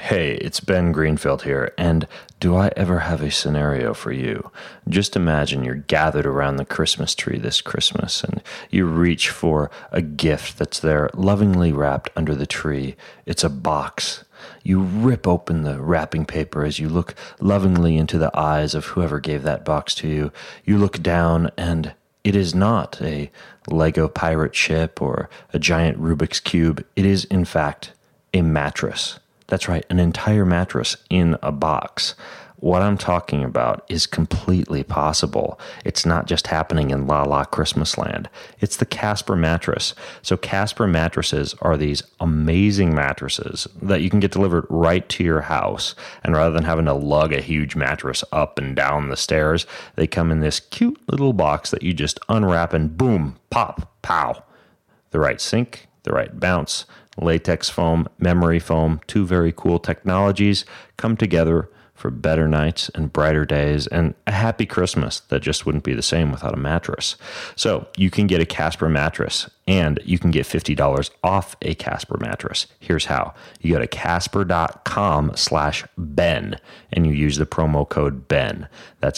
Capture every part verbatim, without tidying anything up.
Hey, it's Ben Greenfield here, and do I ever have a scenario for you? Just imagine you're gathered around the Christmas tree this Christmas, and you reach for a gift that's there lovingly wrapped under the tree. It's a box. You rip open the wrapping paper as you look lovingly into the eyes of whoever gave that box to you. You look down, and it is not a Lego pirate ship or a giant Rubik's Cube. It is, in fact, a mattress. That's right, an entire mattress in a box. What I'm talking about is completely possible. It's not just happening in La La Christmas Land. It's the Casper mattress. So Casper mattresses are these amazing mattresses that you can get delivered right to your house. And rather than having to lug a huge mattress up and down the stairs, they come in this cute little box that you just unwrap and boom, pop, pow. The right sink, the right bounce, latex foam, memory foam, two very cool technologies come together for better nights and brighter days and a happy Christmas that just wouldn't be the same without a mattress. So you can get a Casper mattress and you can get fifty dollars off a Casper mattress. Here's how. You go to casper.com slash Ben and you use the promo code Ben. That's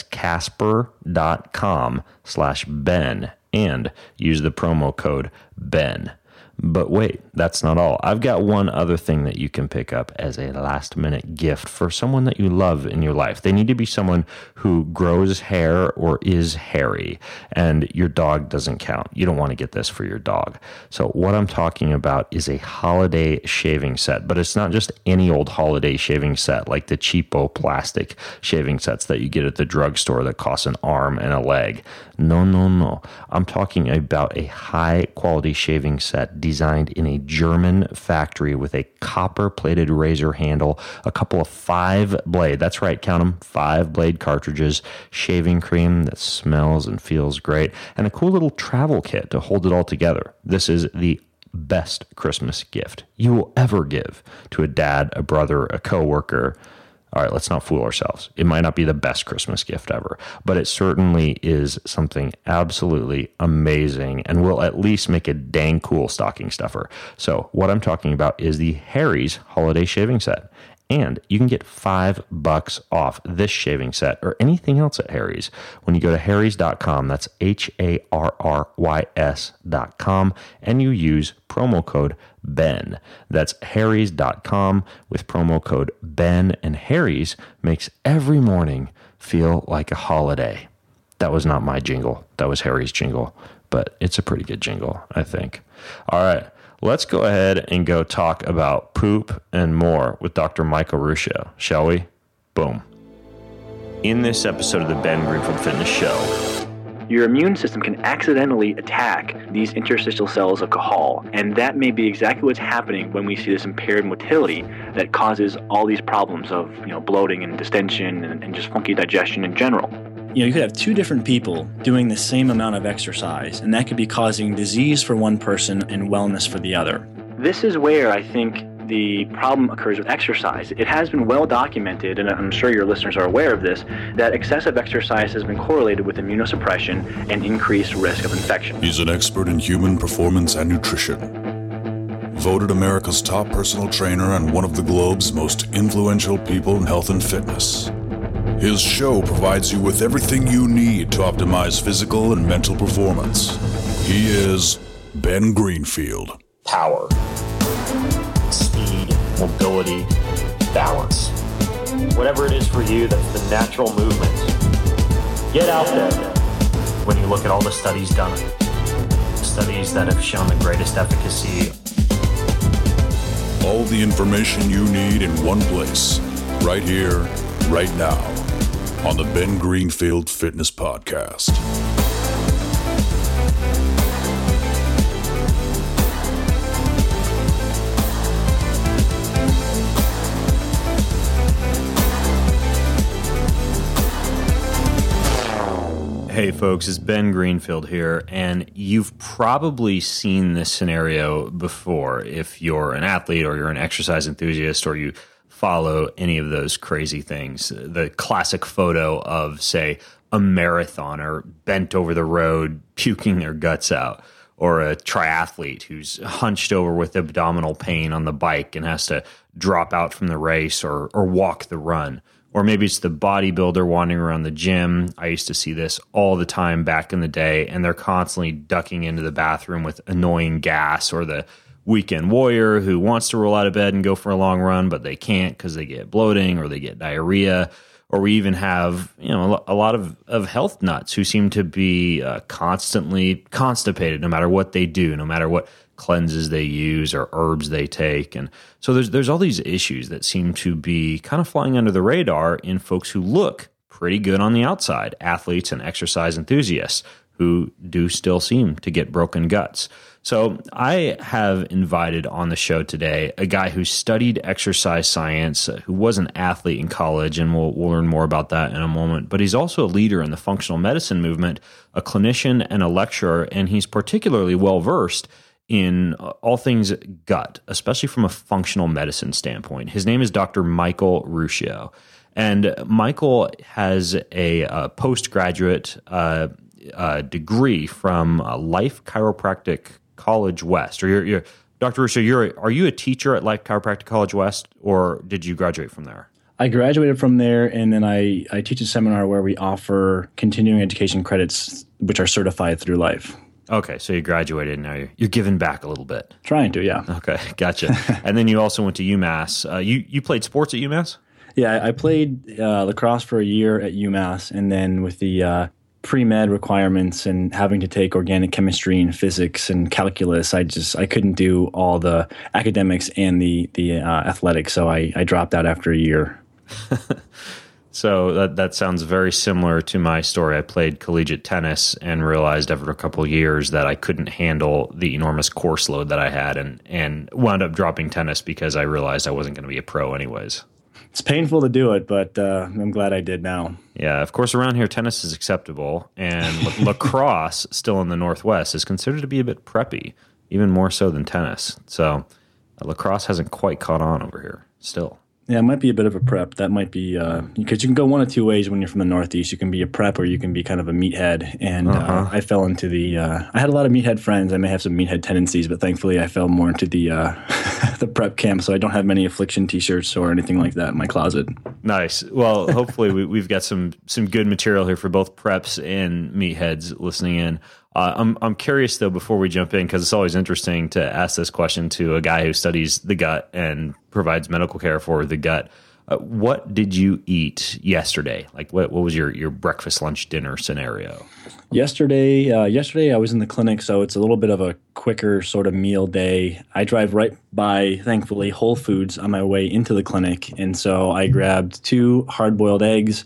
casper.com slash Ben and use the promo code Ben. But wait, that's not all. I've got one other thing that you can pick up as a last-minute gift for someone that you love in your life. They need to be someone who grows hair or is hairy, and your dog doesn't count. You don't want to get this for your dog. So what I'm talking about is a holiday shaving set, but it's not just any old holiday shaving set like the cheapo plastic shaving sets that you get at the drugstore that cost an arm and a leg. No, no, no. I'm talking about a high-quality shaving set designed in a German factory with a copper-plated razor handle, a couple of five-blade, that's right, count them, five-blade cartridges, shaving cream that smells and feels great, and a cool little travel kit to hold it all together. This is the best Christmas gift you will ever give to a dad, a brother, a coworker. All right, let's not fool ourselves. It might not be the best Christmas gift ever, but it certainly is something absolutely amazing and will at least make a dang cool stocking stuffer. So what I'm talking about is the Harry's Holiday Shaving Set. And you can get five bucks off this shaving set or anything else at Harry's when you go to harrys dot com. That's H A R R Y S dot com. And you use promo code Ben. That's harrys dot com with promo code Ben. And Harry's makes every morning feel like a holiday. That was not my jingle. That was Harry's jingle. But it's a pretty good jingle, I think. All right. Let's go ahead and go talk about poop and more with Doctor Michael Ruscio, shall we? Boom. In this episode of the Ben Greenfield Fitness Show, your immune system can accidentally attack these interstitial cells of Cajal, and that may be exactly what's happening when we see this impaired motility that causes all these problems of, you know, bloating and distension and, and just funky digestion in general. You know, you could have two different people doing the same amount of exercise, and that could be causing disease for one person and wellness for the other. This is where I think the problem occurs with exercise. It has been well documented, and I'm sure your listeners are aware of this, that excessive exercise has been correlated with immunosuppression and increased risk of infection. He's an expert in human performance and nutrition. Voted America's top personal trainer and one of the globe's most influential people in health and fitness. His show provides you with everything you need to optimize physical and mental performance. He is Ben Greenfield. Power, speed, mobility, balance. Whatever it is for you, that's the natural movement. Get out there. When you look at all the studies done, studies that have shown the greatest efficacy. All the information you need in one place, right here, right now, on the Ben Greenfield Fitness Podcast. Hey folks, it's Ben Greenfield here, and you've probably seen this scenario before if you're an athlete or you're an exercise enthusiast or you follow any of those crazy things. The classic photo of, say, a marathoner bent over the road, puking their guts out, or a triathlete who's hunched over with abdominal pain on the bike and has to drop out from the race or or walk the run. Or maybe it's the bodybuilder wandering around the gym. I used to see this all the time back in the day, and they're constantly ducking into the bathroom with annoying gas. Or the weekend warrior who wants to roll out of bed and go for a long run, but they can't because they get bloating or they get diarrhea. Or we even have, you know, a lot of, of health nuts who seem to be uh, constantly constipated no matter what they do, no matter what cleanses they use or herbs they take. And so there's there's all these issues that seem to be kind of flying under the radar in folks who look pretty good on the outside, athletes and exercise enthusiasts who do still seem to get broken guts. So I have invited on the show today a guy who studied exercise science, uh, who was an athlete in college, and we'll, we'll learn more about that in a moment. But he's also a leader in the functional medicine movement, a clinician and a lecturer, and he's particularly well-versed in all things gut, especially from a functional medicine standpoint. His name is Doctor Michael Ruscio. And Michael has a, a postgraduate uh, uh, degree from uh, Life Chiropractic College West. Or you're, you're, Doctor Ruscio, you're, are you a teacher at Life Chiropractic College West, or did you graduate from there? I graduated from there, and then I, I teach a seminar where we offer continuing education credits, which are certified through Life. Okay, so you graduated, and now you're, you're giving back a little bit. Trying to, yeah. Okay, gotcha. And then you also went to UMass. Uh, you, you played sports at UMass? Yeah, I played uh, lacrosse for a year at UMass, and then with the uh, pre-med requirements and having to take organic chemistry and physics and calculus, I just I couldn't do all the academics and the the uh, athletics, so I, I dropped out after a year. So that that sounds very similar to my story. I played collegiate tennis and realized after a couple of years that I couldn't handle the enormous course load that I had, and and wound up dropping tennis because I realized I wasn't going to be a pro anyways. It's painful to do it, but uh, I'm glad I did now. Yeah, of course, around here, tennis is acceptable, and lacrosse, still in the Northwest, is considered to be a bit preppy, even more so than tennis. So uh, lacrosse hasn't quite caught on over here still. Yeah, it might be a bit of a prep. That might be uh, because you can go one of two ways when you're from the Northeast. You can be a prep, or you can be kind of a meathead. And uh-huh. uh, I fell into the. Uh, I had a lot of meathead friends. I may have some meathead tendencies, but thankfully I fell more into the uh, the prep camp. So I don't have many affliction T-shirts or anything like that in my closet. Nice. Well, hopefully we, we've got some some good material here for both preps and meatheads listening in. Uh, I'm I'm curious though, before we jump in, because it's always interesting to ask this question to a guy who studies the gut and provides medical care for the gut. Uh, what did you eat yesterday? Like, what what was your, your breakfast, lunch, dinner scenario? Yesterday, uh, yesterday I was in the clinic, so it's a little bit of a quicker sort of meal day. I drive right by, thankfully, Whole Foods on my way into the clinic, and so I grabbed two hard-boiled eggs,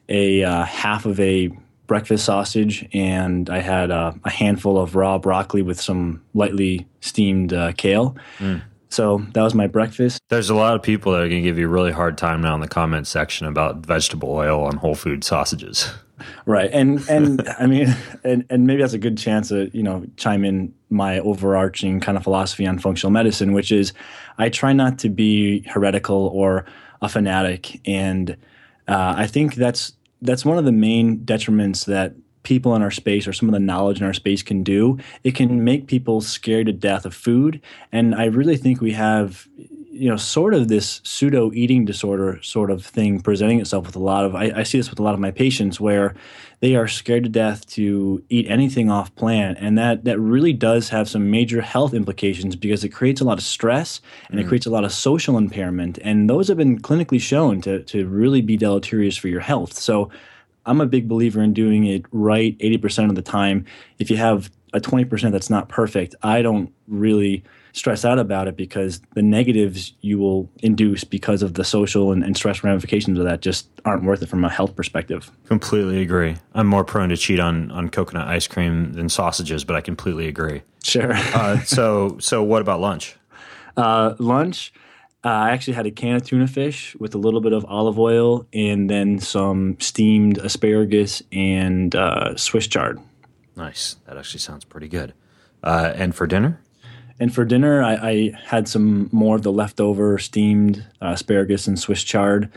a uh, half of a breakfast sausage, and I had uh, a handful of raw broccoli with some lightly steamed uh, kale. Mm. So that was my breakfast. There's a lot of people that are going to give you a really hard time now in the comment section about vegetable oil on Whole Food sausages. Right. And, and I mean, and, and maybe that's a good chance to, you know, chime in my overarching kind of philosophy on functional medicine, which is I try not to be heretical or a fanatic. And uh, I think that's That's one of the main detriments that people in our space, or some of the knowledge in our space, can do. It can make people scared to death of food. And I really think we have, you know, sort of this pseudo eating disorder sort of thing presenting itself with a lot of, I, I see this with a lot of my patients, where they are scared to death to eat anything off plan. And that, that really does have some major health implications, because it creates a lot of stress and mm. it creates a lot of social impairment. And those have been clinically shown to, to really be deleterious for your health. So I'm a big believer in doing it right eighty percent of the time. If you have a twenty percent that's not perfect, I don't really stress out about it, because the negatives you will induce because of the social and, and stress ramifications of that just aren't worth it from a health perspective. Completely agree. I'm more prone to cheat on, on coconut ice cream than sausages, but I completely agree. Sure. uh, so so what about lunch? Uh, lunch, uh, I actually had a can of tuna fish with a little bit of olive oil, and then some steamed asparagus and uh, Swiss chard. Nice. That actually sounds pretty good. Uh, and for dinner? And for dinner, I, I had some more of the leftover steamed uh, asparagus and Swiss chard.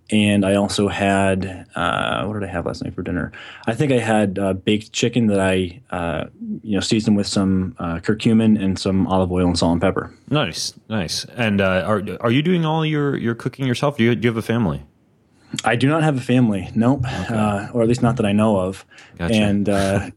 And I also had, uh, what did I have last night for dinner? I think I had uh, baked chicken that I, uh, you know, seasoned with some uh, curcumin and some olive oil and salt and pepper. Nice, nice. And uh, are are you doing all your, your cooking yourself? Do you, do you have a family? I do not have a family, nope, okay. uh, or at least not that I know of. Gotcha. And uh,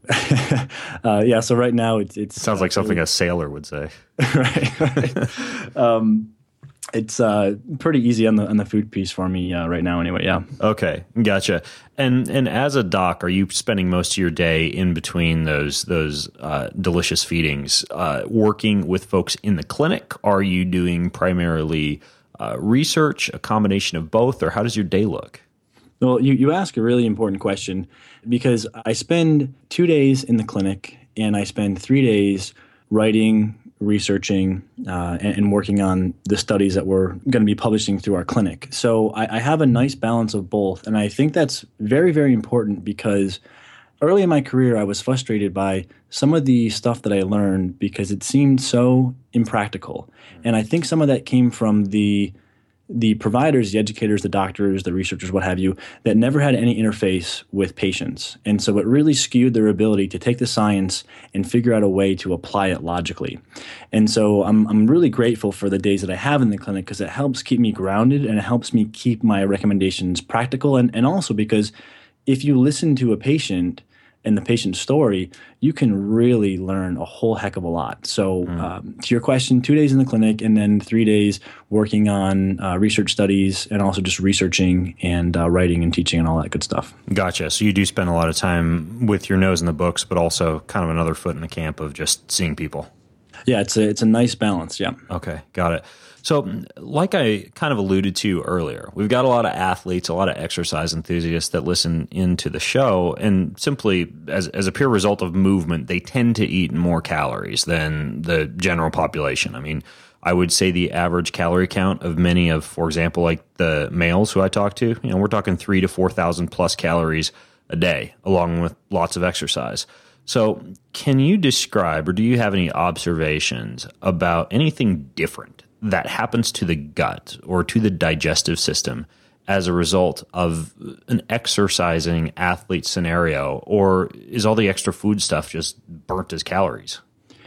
uh, yeah, so right now it's it's it sounds like uh, something a sailor would say. right. right. um, It's uh, pretty easy on the on the food piece for me uh, right now, anyway. Yeah. Okay, gotcha. And and as a doc, are you spending most of your day in between those those uh, delicious feedings, uh, working with folks in the clinic? Are you doing primarily uh, research, a combination of both, or how does your day look? Well, you you ask a really important question, because I spend two days in the clinic and I spend three days writing, researching, uh, and, and working on the studies that we're going to be publishing through our clinic. So I, I have a nice balance of both. And I think that's very, very important, because early in my career, I was frustrated by some of the stuff that I learned because it seemed so impractical. And I think some of that came from the the providers, the educators, the doctors, the researchers, what have you, that never had any interface with patients. And so it really skewed their ability to take the science and figure out a way to apply it logically. And so I'm I'm really grateful for the days that I have in the clinic, because it helps keep me grounded and it helps me keep my recommendations practical. And, and also because if you listen to a patient and the patient's story, you can really learn a whole heck of a lot. So mm. um, to your question, two days in the clinic and then three days working on uh, research studies and also just researching and uh, writing and teaching and all that good stuff. Gotcha. So you do spend a lot of time with your nose in the books, but also kind of another foot in the camp of just seeing people. Yeah, it's a, it's a nice balance, yeah. Okay, got it. So like I kind of alluded to earlier, we've got a lot of athletes, a lot of exercise enthusiasts that listen into the show, and simply as, as a pure result of movement, they tend to eat more calories than the general population. I mean, I would say the average calorie count of many of, for example, like the males who I talk to, you know, we're talking three to four thousand plus calories a day, along with lots of exercise. So can you describe, or do you have any observations about anything different that happens to the gut or to the digestive system as a result of an exercising athlete scenario, or is all the extra food stuff just burnt as calories?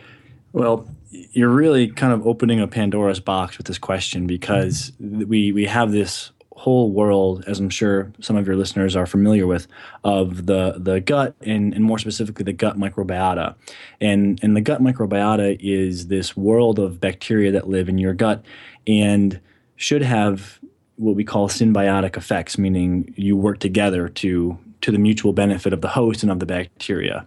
Well, you're really kind of opening a Pandora's box with this question, because we we have this whole world, as I'm sure some of your listeners are familiar with, of the the gut and, and more specifically the gut microbiota. And, and the gut microbiota is this world of bacteria that live in your gut and should have what we call symbiotic effects, meaning you work together to to the mutual benefit of the host and of the bacteria.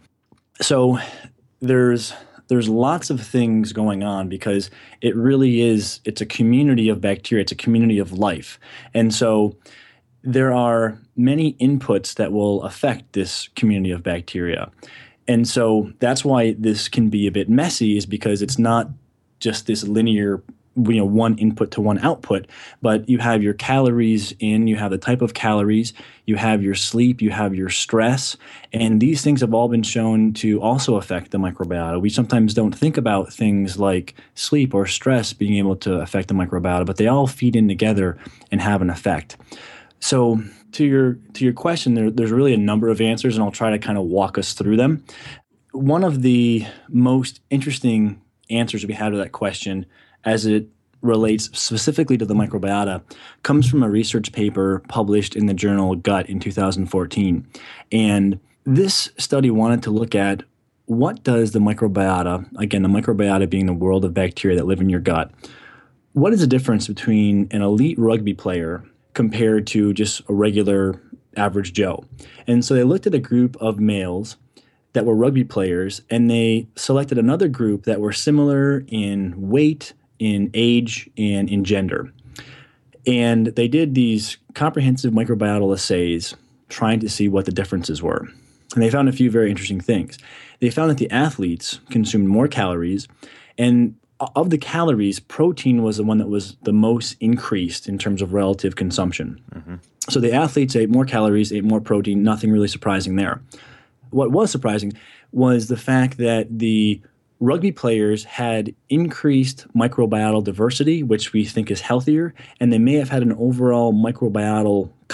So there's There's lots of things going on, because it really is, it's a community of bacteria, it's a community of life. And so there are many inputs that will affect this community of bacteria. And so that's why this can be a bit messy, is because it's not just this linear, you know, one input to one output, but you have your calories in, you have the type of calories, you have your sleep, you have your stress, and these things have all been shown to also affect the microbiota. We sometimes don't think about things like sleep or stress being able to affect the microbiota, but they all feed in together and have an effect. So to your to your question, there, there's really a number of answers, and I'll try to kind of walk us through them. One of the most interesting answers we have to that question, as it relates specifically to the microbiota, comes from a research paper published in the journal Gut in two thousand fourteen. And this study wanted to look at, what does the microbiota, again, the microbiota being the world of bacteria that live in your gut, what is the difference between an elite rugby player compared to just a regular average Joe? And so they looked at a group of males that were rugby players, and they selected another group that were similar in weight, in age, and in gender. And they did these comprehensive microbiota assays trying to see what the differences were. And they found a few very interesting things. They found that the athletes consumed more calories, and of the calories, protein was the one that was the most increased in terms of relative consumption. Mm-hmm. So the athletes ate more calories, ate more protein, nothing really surprising there. What was surprising was the fact that the rugby players had increased microbiota diversity, which we think is healthier, and they may have had an overall microbiota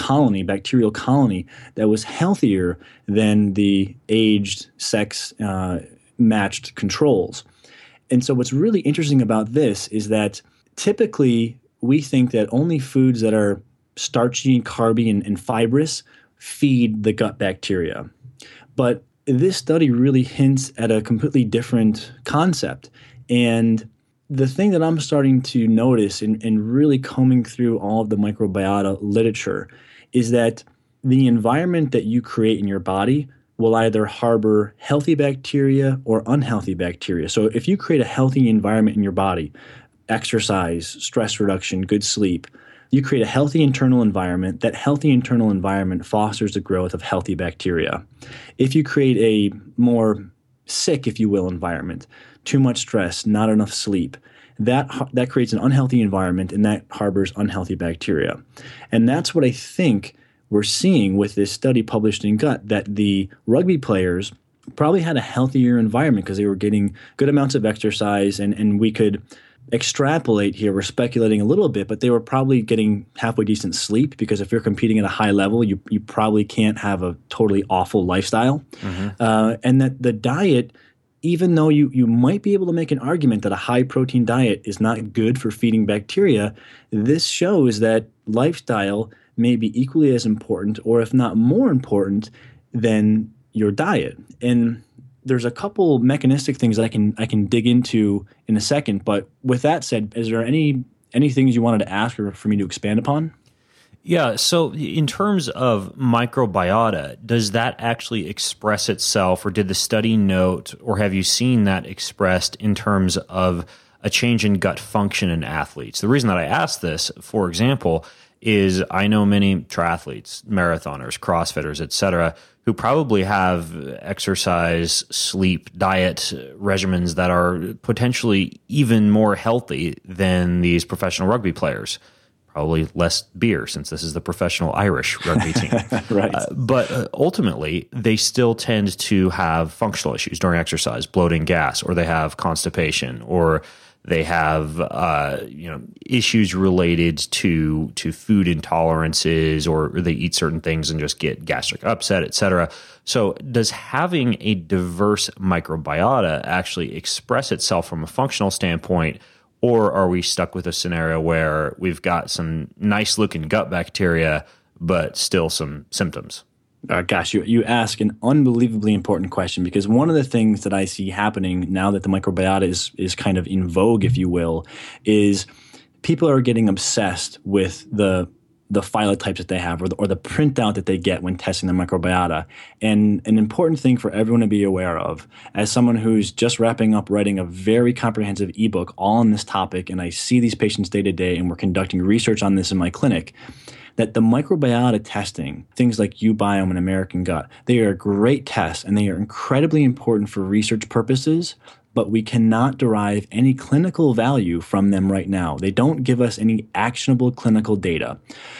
colony, bacterial colony, that was healthier than the aged, sex uh, matched controls. And so what's really interesting about this is that typically we think that only foods that are starchy and carby and, and fibrous feed the gut bacteria. But this study really hints at a completely different concept. And the thing that I'm starting to notice in, in really combing through all of the microbiota literature is that the environment that you create in your body will either harbor healthy bacteria or unhealthy bacteria. So if you create a healthy environment in your body, exercise, stress reduction, good sleep, you create a healthy internal environment. That healthy internal environment fosters the growth of healthy bacteria. If you create a more sick, if you will, environment, too much stress, not enough sleep, that that creates an unhealthy environment and that harbors unhealthy bacteria. And that's what I think we're seeing with this study published in Gut, that the rugby players probably had a healthier environment because they were getting good amounts of exercise, and, and we could extrapolate here. We're speculating a little bit, but they were probably getting halfway decent sleep, because if you're competing at a high level, you you probably can't have a totally awful lifestyle. Mm-hmm. Uh, and that the diet, even though you, you might be able to make an argument that a high-protein diet is not good for feeding bacteria, this shows that lifestyle may be equally as important, or if not more important, than your diet. And there's a couple mechanistic things that I can I can dig into in a second. But with that said, is there any any things you wanted to ask or for me to expand upon? Yeah, so in terms of microbiota, does that actually express itself, or did the study note, or have you seen that expressed in terms of a change in gut function in athletes? The reason that I ask this, for example, is I know many triathletes, marathoners, CrossFitters, et cetera, who probably have exercise, sleep, diet regimens that are potentially even more healthy than these professional rugby players. Probably less beer, since this is the professional Irish rugby team. Right. Uh, but uh, ultimately, they still tend to have functional issues during exercise, bloating, gas, or they have constipation, or they have uh, you know issues related to to food intolerances, or they eat certain things and just get gastric upset, et cetera. So does having a diverse microbiota actually express itself from a functional standpoint, or are we stuck with a scenario where we've got some nice-looking gut bacteria but still some symptoms? Uh, gosh, you, you ask an unbelievably important question, because one of the things that I see happening now that the microbiota is is kind of in vogue, if you will, is people are getting obsessed with the the phylotypes that they have, or the, or the printout that they get when testing the microbiota. And an important thing for everyone to be aware of, as someone who's just wrapping up writing a very comprehensive ebook all on this topic, and I see these patients day to day, and we're conducting research on this in my clinic, that the microbiota testing, things like uBiome and American Gut, they are great tests and they are incredibly important for research purposes, but we cannot derive any clinical value from them right now. They don't give us any actionable clinical data.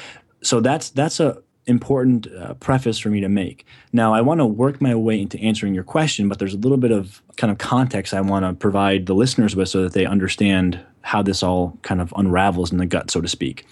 So that's that's a important uh, preface for me to make. Now, I want to work my way into answering your question, but there's a little bit of kind of context I want to provide the listeners with so that they understand how this all kind of unravels in the gut, so to speak.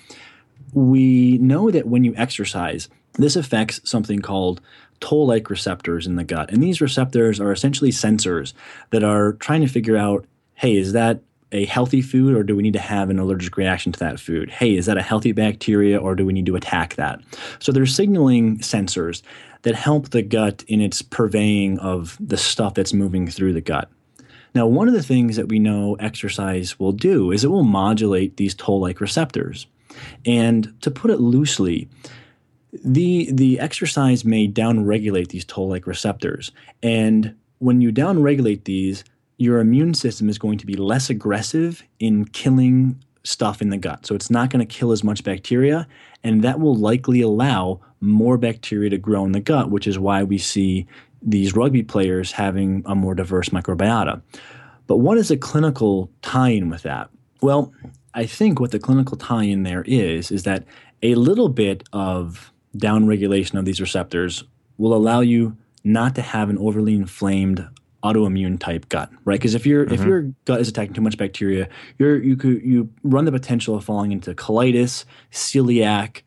We know that when you exercise, this affects something called toll-like receptors in the gut. And these receptors are essentially sensors that are trying to figure out, hey, is that a healthy food, or do we need to have an allergic reaction to that food? Hey, is that a healthy bacteria, or do we need to attack that? So they're signaling sensors that help the gut in its purveying of the stuff that's moving through the gut. Now, one of the things that we know exercise will do is it will modulate these toll-like receptors. And to put it loosely, the the exercise may downregulate these toll-like receptors. And when you downregulate these, your immune system is going to be less aggressive in killing stuff in the gut. So it's not going to kill as much bacteria, and that will likely allow more bacteria to grow in the gut, which is why we see these rugby players having a more diverse microbiota. But what is a clinical tie-in with that? Well, I think what the clinical tie-in there is, is that a little bit of downregulation of these receptors will allow you not to have an overly inflamed autoimmune type gut, right? Because if your mm-hmm. if your gut is attacking too much bacteria, you're you could you run the potential of falling into colitis, celiac,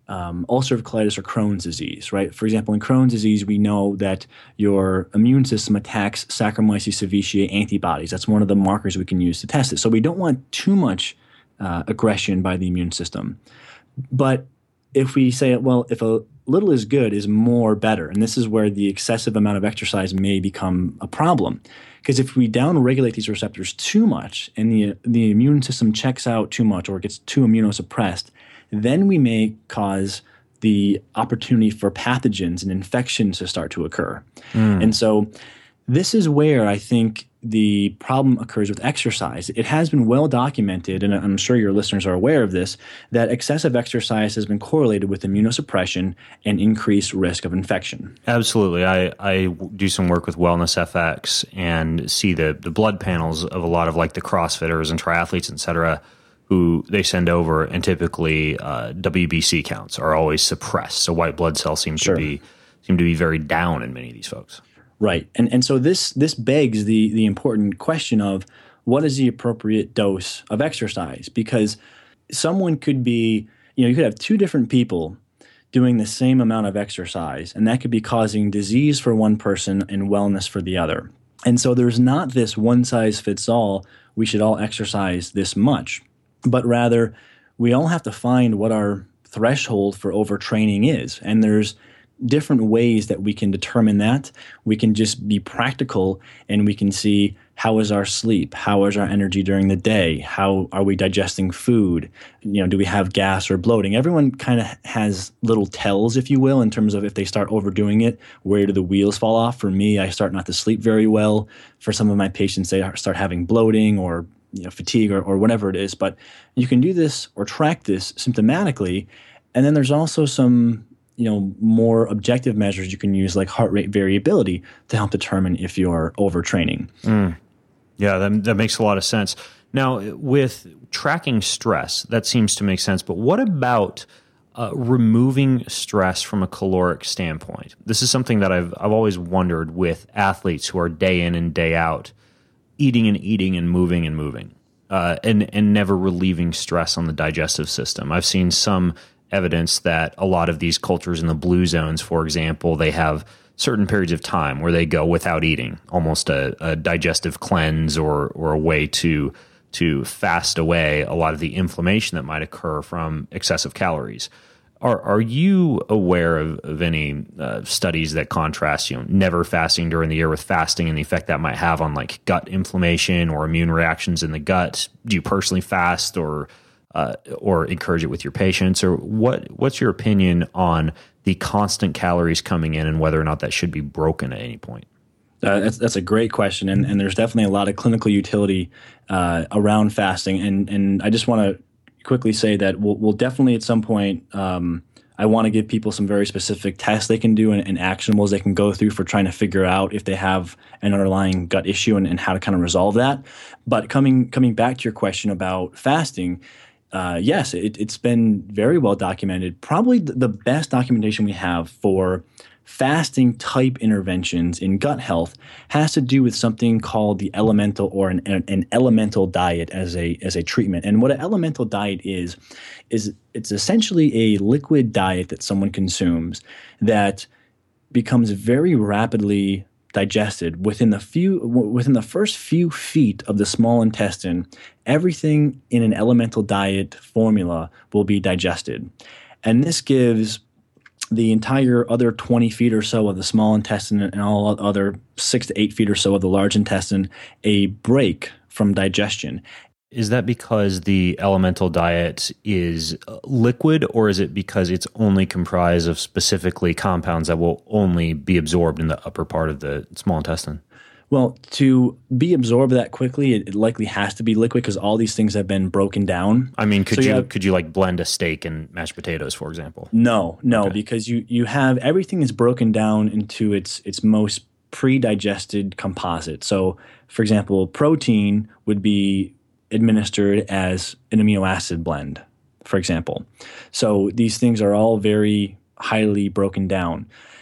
um, ulcerative colitis or Crohn's disease, right? For example, in Crohn's disease, we know that your immune system attacks Saccharomyces cerevisiae antibodies. That's one of the markers we can use to test it. So we don't want too much uh, aggression by the immune system. But if we say, well, if a little is good, is more better, and this is where the excessive amount of exercise may become a problem. Because if we downregulate these receptors too much and the, the immune system checks out too much or gets too immunosuppressed, then we may cause the opportunity for pathogens and infections to start to occur. Mm. And so this is where I think the problem occurs with exercise. It has been well documented, and I'm sure your listeners are aware of this, that excessive exercise has been correlated with immunosuppression and increased risk of infection. Absolutely. I, I do some work with Wellness F X and see the, the blood panels of a lot of like the CrossFitters and triathletes, et cetera, who they send over, and typically uh, W B C counts are always suppressed. So white blood cells seem sure. to be seem to be very down in many of these folks. Right. And and so this this begs the the important question of what is the appropriate dose of exercise? Because someone could be, you know, you could have two different people doing the same amount of exercise, and that could be causing disease for one person and wellness for the other. And so there's not this one size fits all, we should all exercise this much, but rather we all have to find what our threshold for overtraining is. And there's different ways that we can determine that. We can just be practical and we can see how is our sleep, how is our energy during the day, how are we digesting food, you know, do we have gas or bloating? Everyone kind of has little tells, if you will, in terms of if they start overdoing it, where do the wheels fall off? For me, I start not to sleep very well. For some of my patients, they start having bloating or you know, fatigue or, or whatever it is. But you can do this or track this symptomatically. And then there's also some you know, more objective measures you can use like heart rate variability to help determine if you're overtraining. Mm. Yeah, that, that makes a lot of sense. Now, with tracking stress, that seems to make sense. But what about uh, removing stress from a caloric standpoint? This is something that I've I've always wondered with athletes who are day in and day out, eating and eating and moving and moving, uh, and and never relieving stress on the digestive system. I've seen some evidence that a lot of these cultures in the blue zones, for example, they have certain periods of time where they go without eating, almost a, a digestive cleanse or or a way to to fast away a lot of the inflammation that might occur from excessive calories. Are are you aware of, of any uh, studies that contrast, you know, never fasting during the year with fasting and the effect that might have on like gut inflammation or immune reactions in the gut? Do you personally fast or Uh, or encourage it with your patients? Or what? What's your opinion on the constant calories coming in and whether or not that should be broken at any point? Uh, that's, that's a great question, and, and there's definitely a lot of clinical utility uh, around fasting. And and I just want to quickly say that we'll, we'll definitely at some point, um, I want to give people some very specific tests they can do and, and actionables they can go through for trying to figure out if they have an underlying gut issue and, and how to kind of resolve that. But coming coming back to your question about fasting, Uh, yes, it, it's been very well documented. Probably the best documentation we have for fasting type interventions in gut health has to do with something called the elemental or an, an elemental diet as a as a treatment. And what an elemental diet is, is it's essentially a liquid diet that someone consumes that becomes very rapidly digested within the few within the first few feet of the small intestine. Everything in an elemental diet formula will be digested, and this gives the entire other twenty feet or so of the small intestine and all other six to eight feet or so of the large intestine a break from digestion. Is that because the elemental diet is liquid, or is it because it's only comprised of specifically compounds that will only be absorbed in the upper part of the small intestine? Well, to be absorbed that quickly, it, it likely has to be liquid because all these things have been broken down. I mean, could so you, you have, could you like blend a steak and mashed potatoes, for example? No, no, okay. because you you have everything is broken down into its its most pre-digested composite. So, for example, protein would be administered as an amino acid blend, for example. So these things are all very highly broken down.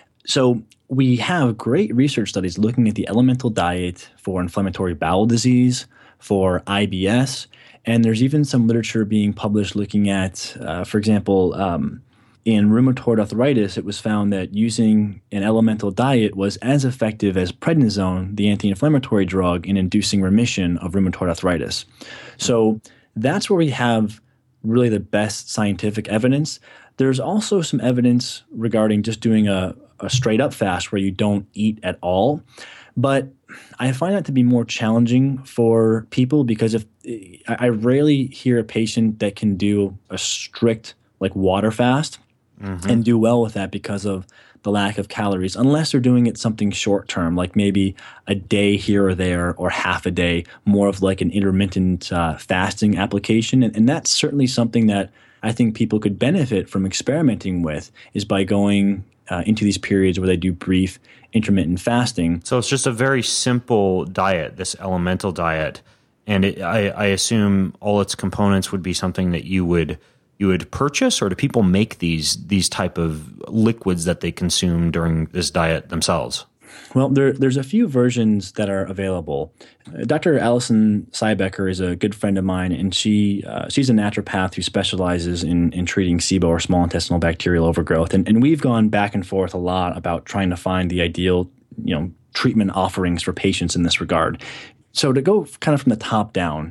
So we have great research studies looking at the elemental diet for inflammatory bowel disease, for I B S, and there's even some literature being published looking at, uh, for example, um, in rheumatoid arthritis, it was found that using an elemental diet was as effective as prednisone, the anti-inflammatory drug, in inducing remission of rheumatoid arthritis. So that's where we have really the best scientific evidence. There's also some evidence regarding just doing a, a straight-up fast where you don't eat at all. But I find that to be more challenging for people because if I rarely hear a patient that can do a strict like water fast mm-hmm. and do well with that because of the lack of calories, unless they're doing it something short term, like maybe a day here or there or half a day, more of like an intermittent uh, fasting application. And, and that's certainly something that I think people could benefit from experimenting with is by going uh, into these periods where they do brief intermittent fasting. So it's just a very simple diet, this elemental diet, and it, I, I assume all its components would be something that you would you would purchase, or do people make these these type of liquids that they consume during this diet themselves? Well, there, there's a few versions that are available. Uh, Doctor Alison Siebecker is a good friend of mine, and she uh, she's a naturopath who specializes in, in treating S I B O, or small intestinal bacterial overgrowth. And, and we've gone back and forth a lot about trying to find the ideal, you know, treatment offerings for patients in this regard. So to go kind of from the top down,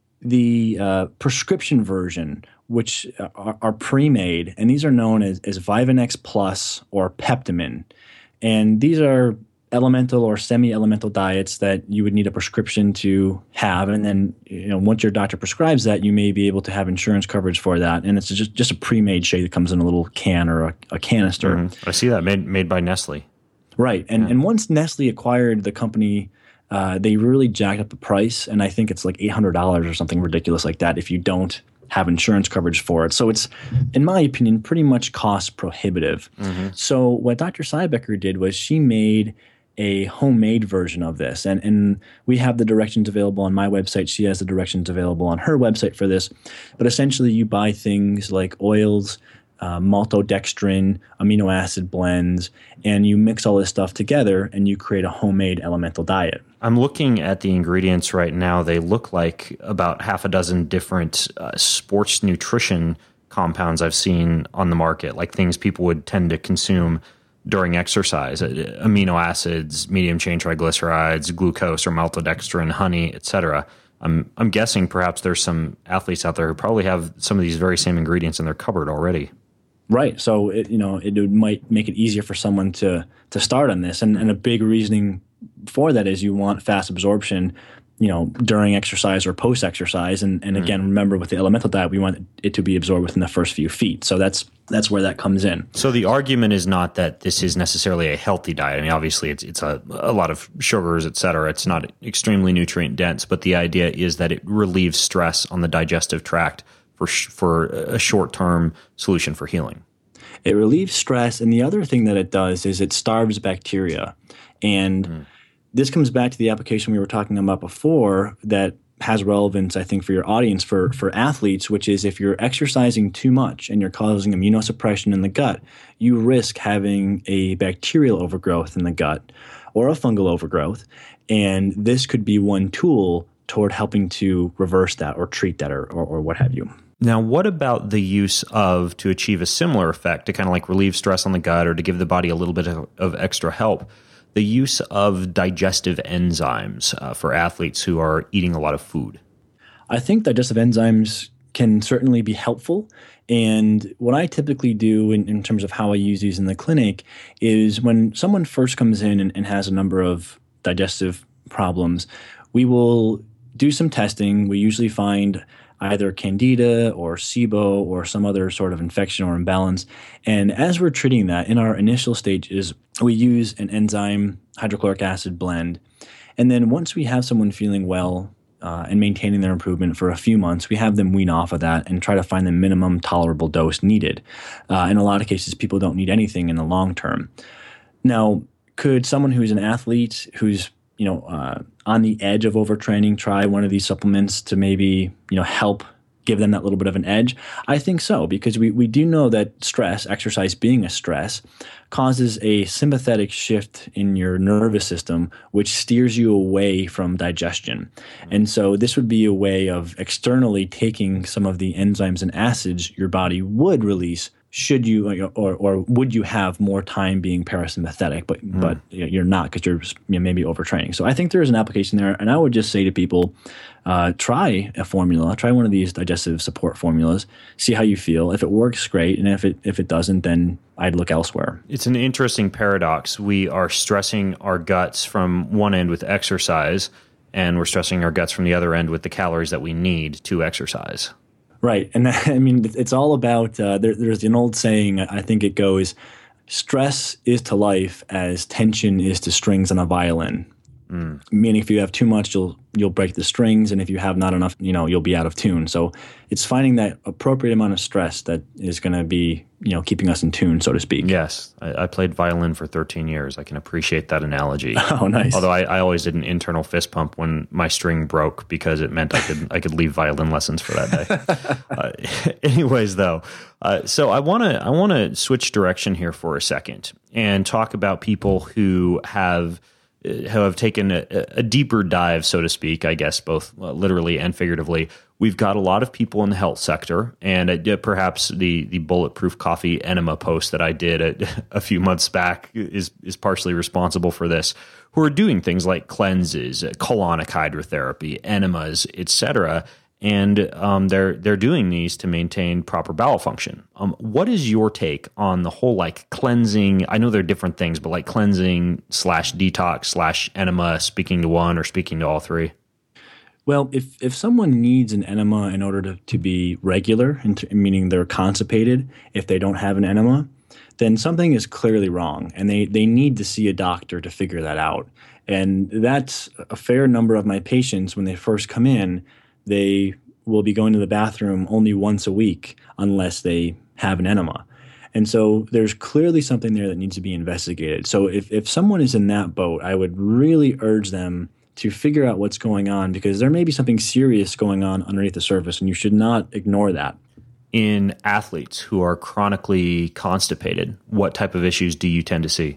the uh, prescription version, which are, are pre-made, and these are known as, as Vivanex Plus or Peptamen. And these are elemental or semi-elemental diets that you would need a prescription to have. And then, you know, once your doctor prescribes that, you may be able to have insurance coverage for that. And it's just, just a pre-made shake that comes in a little can or a, a canister. Mm-hmm. I see that, made made by Nestle. Right. And, yeah. and once Nestle acquired the company, uh, they really jacked up the price. And I think it's like eight hundred dollars or something ridiculous like that if you don't have insurance coverage for it. So it's, in my opinion, pretty much cost prohibitive. Mm-hmm. So what Doctor Siebecker did was she made a homemade version of this. And, and we have the directions available on my website. She has the directions available on her website for this. But essentially you buy things like oils, uh, maltodextrin, amino acid blends, and you mix all this stuff together and you create a homemade elemental diet. I'm looking at the ingredients right now. They look like about half a dozen different uh, sports nutrition compounds I've seen on the market, like things people would tend to consume during exercise, amino acids, medium chain triglycerides, glucose or maltodextrin, honey, et cetera. I'm I'm guessing perhaps there's some athletes out there who probably have some of these very same ingredients in their cupboard already. Right. So it, you know, it might make it easier for someone to to start on this. And, and a big reasoning for that is you want fast absorption, you know, during exercise or post-exercise. And, and again, mm. remember with the elemental diet, we want it to be absorbed within the first few feet. So that's that's where that comes in. So the argument is not that this is necessarily a healthy diet. I mean, obviously it's it's a, a lot of sugars, et cetera. It's not extremely nutrient dense, but the idea is that it relieves stress on the digestive tract for sh- for a short-term solution for healing. It relieves stress. And the other thing that it does is it starves bacteria. And mm. this comes back to the application we were talking about before that has relevance, I think, for your audience, for, for athletes, which is if you're exercising too much and you're causing immunosuppression in the gut, you risk having a bacterial overgrowth in the gut or a fungal overgrowth. And this could be one tool toward helping to reverse that or treat that or, or, or what have you. Now, what about the use of, to achieve a similar effect, to kind of like relieve stress on the gut or to give the body a little bit of, of extra help, the use of digestive enzymes uh, for athletes who are eating a lot of food? I think digestive enzymes can certainly be helpful. And what I typically do in, in terms of how I use these in the clinic is when someone first comes in and, and has a number of digestive problems, we will do some testing. We usually find either candida or S I B O or some other sort of infection or imbalance. And as we're treating that, in our initial stages, we use an enzyme hydrochloric acid blend. And then once we have someone feeling well uh, and maintaining their improvement for a few months, we have them wean off of that and try to find the minimum tolerable dose needed. Uh, in a lot of cases, people don't need anything in the long term. Now, could someone who's an athlete who's you know, uh, on the edge of overtraining, try one of these supplements to maybe, you know, help give them that little bit of an edge? I think so, because we, we do know that stress, exercise being a stress, causes a sympathetic shift in your nervous system, which steers you away from digestion. And so this would be a way of externally taking some of the enzymes and acids your body would release should you or or would you have more time being parasympathetic, but mm. but you're not because you're you know, maybe overtraining. So I think there is an application there, and I would just say to people, uh, try a formula, try one of these digestive support formulas, see how you feel. If it works, great, and if it if it doesn't, then I'd look elsewhere. It's an interesting paradox. We are stressing our guts from one end with exercise, and we're stressing our guts from the other end with the calories that we need to exercise. Right. And I mean, it's all about, uh, there, there's an old saying, I think it goes, stress is to life as tension is to strings on a violin. Mm. Meaning if you have too much, you'll you'll break the strings, and if you have not enough, you know, you'll be out of tune. So it's finding that appropriate amount of stress that is going to be, you know, keeping us in tune, so to speak. Yes. I, I played violin for thirteen years. I can appreciate that analogy. Oh, nice. Although I, I always did an internal fist pump when my string broke because it meant I could I could leave violin lessons for that day. uh, anyways, though, uh, so I want to I want to switch direction here for a second and talk about people who have who have taken a, a deeper dive, so to speak, I guess, both literally and figuratively. We've got a lot of people in the health sector, and uh, perhaps the the Bulletproof Coffee enema post that I did a, a few months back is is partially responsible for this, who are doing things like cleanses, colonic hydrotherapy, enemas, et cetera, and um, they're they're doing these to maintain proper bowel function. Um, what is your take on the whole like cleansing? I know they're different things, but like cleansing slash detox slash enema, speaking to one or speaking to all three? Well, if, if someone needs an enema in order to, to be regular, meaning they're constipated, if they don't have an enema, then something is clearly wrong, and they, they need to see a doctor to figure that out. And that's a fair number of my patients. When they first come in, they will be going to the bathroom only once a week unless they have an enema. And so there's clearly something there that needs to be investigated. So if, if someone is in that boat, I would really urge them to figure out what's going on, because there may be something serious going on underneath the surface, and you should not ignore that. In athletes who are chronically constipated, what type of issues do you tend to see?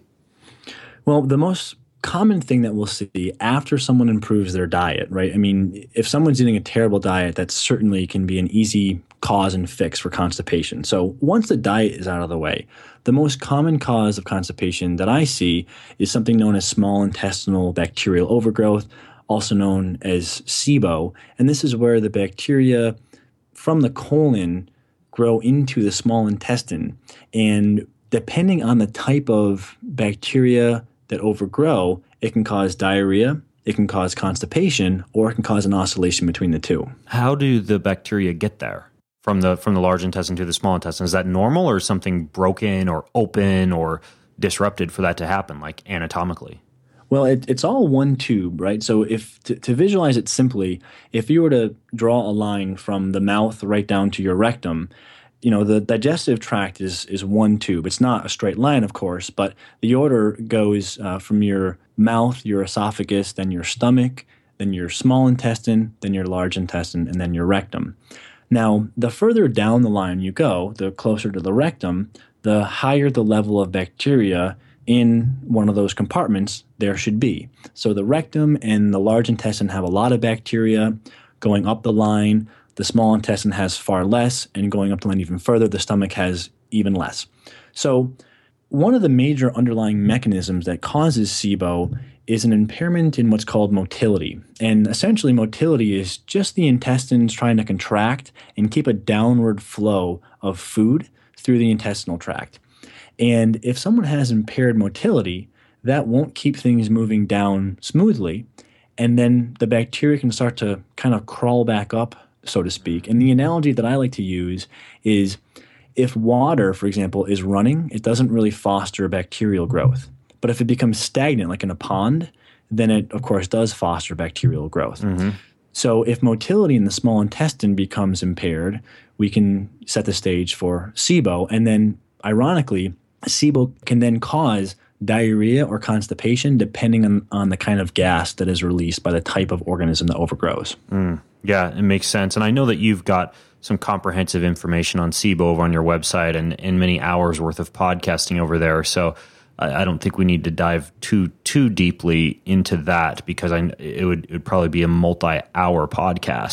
Well, the most common thing that we'll see after someone improves their diet, right? I mean, if someone's eating a terrible diet, that certainly can be an easy cause and fix for constipation. So once the diet is out of the way, the most common cause of constipation that I see is something known as small intestinal bacterial overgrowth, also known as SIBO. And this is where the bacteria from the colon grow into the small intestine. And depending on the type of bacteria that overgrow, it can cause diarrhea, it can cause constipation, or it can cause an oscillation between the two. How do the bacteria get there? From the from the large intestine to the small intestine? Is that normal, or is something broken or open or disrupted for that to happen, like anatomically? Well, it, it's all one tube, right? So if to, to visualize it simply, if you were to draw a line from the mouth right down to your rectum, you know, the digestive tract is is one tube. It's not a straight line, of course, but the order goes uh, from your mouth, your esophagus, then your stomach, then your small intestine, then your large intestine, and then your rectum. Now, the further down the line you go, the closer to the rectum, the higher the level of bacteria in one of those compartments there should be. So the rectum and the large intestine have a lot of bacteria going up the line. The small intestine has far less, and going up the line even further, the stomach has even less. So one of the major underlying mechanisms that causes SIBO is an impairment in what's called motility. And essentially motility is just the intestines trying to contract and keep a downward flow of food through the intestinal tract. And if someone has impaired motility, that won't keep things moving down smoothly. And then the bacteria can start to kind of crawl back up, so to speak. And the analogy that I like to use is if water, for example, is running, it doesn't really foster bacterial growth. But if it becomes stagnant, like in a pond, then it, of course, does foster bacterial growth. Mm-hmm. So if motility in the small intestine becomes impaired, we can set the stage for SIBO. And then, ironically, SIBO can then cause diarrhea or constipation depending on, on the kind of gas that is released by the type of organism that overgrows. Mm. Yeah, it makes sense. And I know that you've got some comprehensive information on SIBO over on your website and, and many hours worth of podcasting over there. So I don't think we need to dive too too deeply into that, because I it would it would probably be a multi-hour podcast.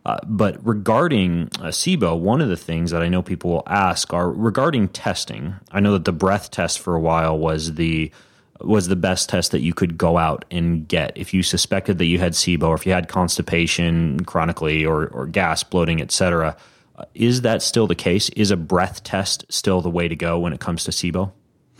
Uh, but regarding uh, SIBO, one of the things that I know people will ask are regarding testing. I know that the breath test for a while was the was the best test that you could go out and get if you suspected that you had SIBO, or if you had constipation chronically, or, or gas, bloating, et cetera. Uh, is that still the case? Is a breath test still the way to go when it comes to SIBO?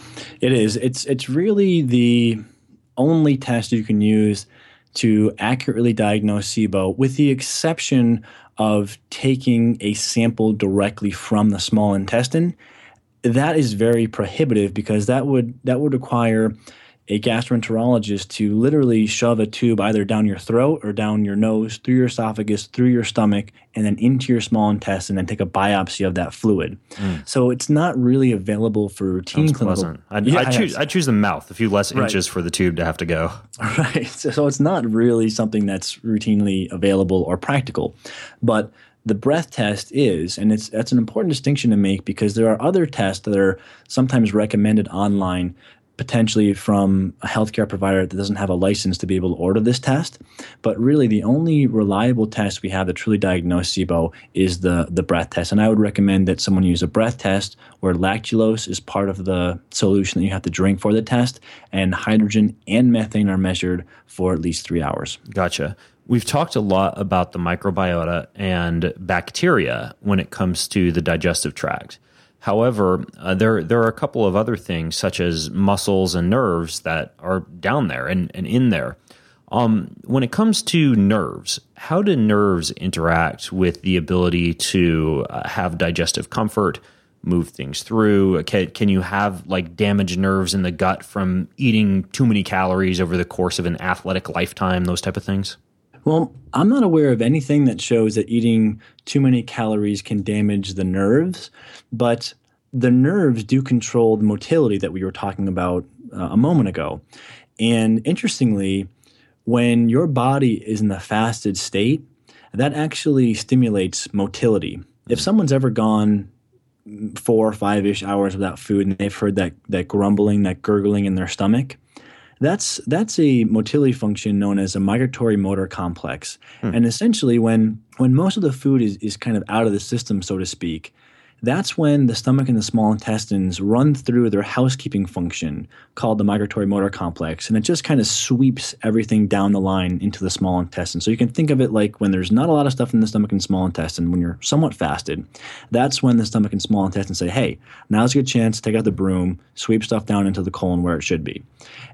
It is. It's it's really the only test you can use to accurately diagnose SIBO, with the exception of taking a sample directly from the small intestine. That is very prohibitive, because that would that would require a gastroenterologist to literally shove a tube either down your throat or down your nose, through your esophagus, through your stomach, and then into your small intestine, and take a biopsy of that fluid. Mm. So it's not really available for routine Sounds clinical. Pleasant. I'd, yeah, I'd, choose, I'd choose the mouth, a few less right. inches for the tube to have to go. Right. So, so it's not really something that's routinely available or practical. But the breath test is, and it's that's an important distinction to make, because there are other tests that are sometimes recommended online, potentially from a healthcare provider that doesn't have a license to be able to order this test. But really, the only reliable test we have to truly diagnose SIBO is the, the breath test. And I would recommend that someone use a breath test where lactulose is part of the solution that you have to drink for the test, and hydrogen and methane are measured for at least three hours. Gotcha. We've talked a lot about the microbiota and bacteria when it comes to the digestive tract. However, uh, there there are a couple of other things, such as muscles and nerves, that are down there and, and in there. Um, when it comes to nerves, how do nerves interact with the ability to uh, have digestive comfort, move things through? Can, can you have like damaged nerves in the gut from eating too many calories over the course of an athletic lifetime, those type of things? Well, I'm not aware of anything that shows that eating too many calories can damage the nerves, but the nerves do control the motility that we were talking about uh, a moment ago. And interestingly, when your body is in the fasted state, that actually stimulates motility. If someone's ever gone four or five-ish hours without food and they've heard that that grumbling, that gurgling in their stomach, That's that's a motility function known as a migratory motor complex. Hmm. And essentially, when when most of the food is, is kind of out of the system, so to speak, that's when the stomach and the small intestines run through their housekeeping function called the migratory motor complex. And it just kind of sweeps everything down the line into the small intestine. So you can think of it like when there's not a lot of stuff in the stomach and small intestine, when you're somewhat fasted, that's when the stomach and small intestine say, hey, now's a good chance to take out the broom, sweep stuff down into the colon where it should be.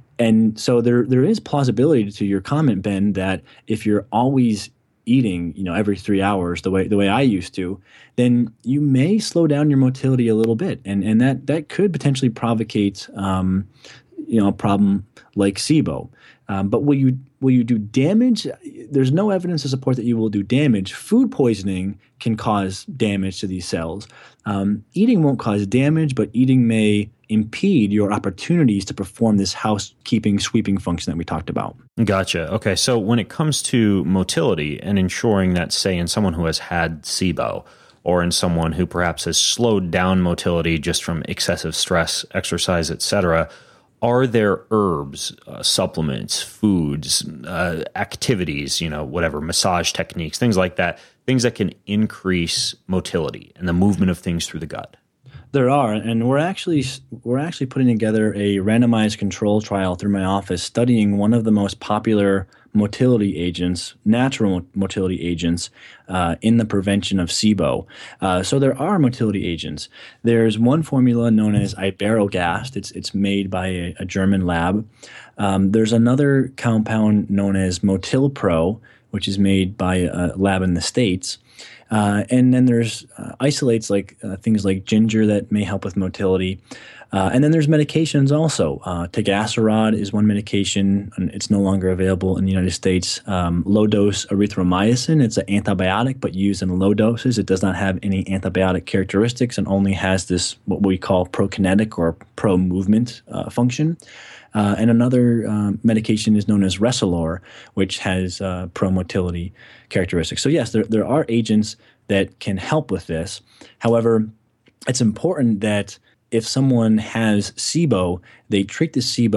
And so there there is plausibility to your comment, Ben, that if you're always eating, you know, every three hours the way the way I used to, then you may slow down your motility a little bit, and and that that could potentially provocate, um, you know, a problem like SIBO. Um, but will you will you do damage? There's no evidence to support that you will do damage. Food poisoning can cause damage to these cells. Um, eating won't cause damage, but eating may impede your opportunities to perform this housekeeping, sweeping function that we talked about. Gotcha. Okay, so when it comes to motility and ensuring that, say, in someone who has had SIBO, or in someone who perhaps has slowed down motility just from excessive stress, exercise, et cetera, are there herbs, uh, supplements, foods, uh, activities, you know, whatever, massage techniques, things like that, things that can increase motility and the movement of things through the gut? There are, and we're actually we're actually putting together a randomized control trial through my office studying one of the most popular motility agents, natural motility agents, uh, in the prevention of SIBO. Uh, so there are motility agents. There's one formula known as Iberogast. It's it's made by a, a German lab. Um, there's another compound known as MotilPro, which is made by a lab in the States. Uh, and then there's uh, isolates like uh, things like ginger that may help with motility. Uh, and then there's medications also. Uh, Tegaserod is one medication, and it's no longer available in the United States. Um, low-dose erythromycin, it's an antibiotic, but used in low doses. It does not have any antibiotic characteristics and only has this what we call prokinetic or pro-movement uh, function. Uh, and another uh, medication is known as Resolor, which has uh, pro-motility characteristics. So yes, there, there are agents that can help with this. However, it's important that if someone has SIBO, they treat the SIBO